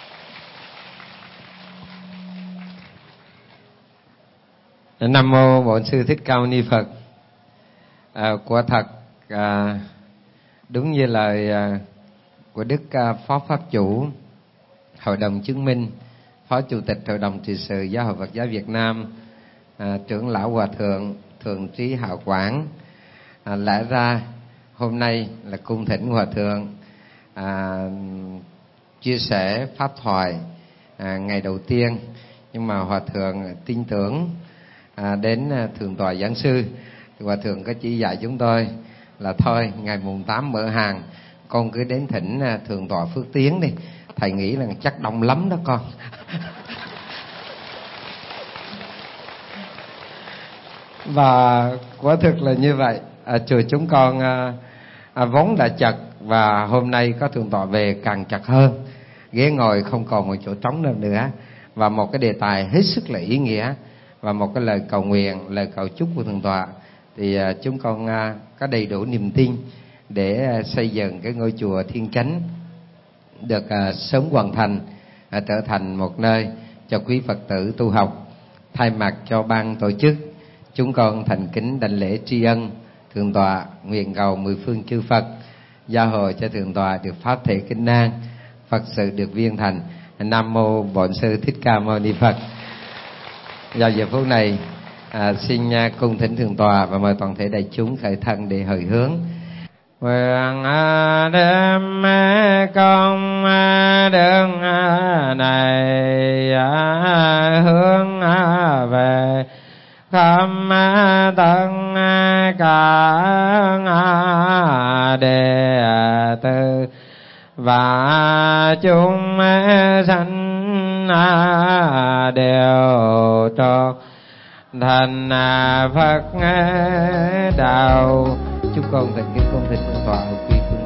Nam mô Bổn Sư Thích Ca Mâu Ni Phật. Quả thật đúng như lời của Đức Phó Pháp Chủ Hội đồng Chứng minh, Phó Chủ tịch Hội đồng Trị sự Giáo hội Phật giáo Việt Nam, Trưởng lão Hòa thượng Thường Trí Hạo Quảng, lẽ ra hôm nay là cung thỉnh Hòa thượng chia sẻ pháp thoại ngày đầu tiên, nhưng mà Hòa thượng tin tưởng đến Thượng tọa giảng sư, Hòa thượng có chỉ dạy chúng tôi là thôi ngày mùng 8 mở hàng, con cứ đến thỉnh Thượng tọa Phước Tiến đi, thầy nghĩ là chắc đông lắm đó con. Và quả thực là như vậy. Chùa chúng con vốn đã chật, và hôm nay có Thượng tọa về càng chật hơn, ghế ngồi không còn một chỗ trống nào nữa, và một cái đề tài hết sức là ý nghĩa, và một cái lời cầu nguyện, lời cầu chúc của Thượng tọa, thì chúng con có đầy đủ niềm tin để xây dựng cái ngôi chùa Thiên Chánh được sớm hoàn thành, trở thành một nơi cho quý Phật tử tu học. Thay mặt cho ban tổ chức, chúng con thành kính đảnh lễ tri ân Thượng tọa, nguyện cầu mười phương chư Phật gia hộ cho Thượng tọa được pháp thể kinh an, Phật sự được viên thành. Nam mô Bổn Sư Thích Ca Mâu Ni Phật. Vào giờ phút này xin cung thỉnh Thượng tọa và mời toàn thể đại chúng khởi thân để hồi hướng. Nguyện đem công đức này hướng về khắp tất cả đệ tử và chúng sanh đều trọn thành Phật đạo. Chúc con thành kính cung thỉnh Thượng tọa quy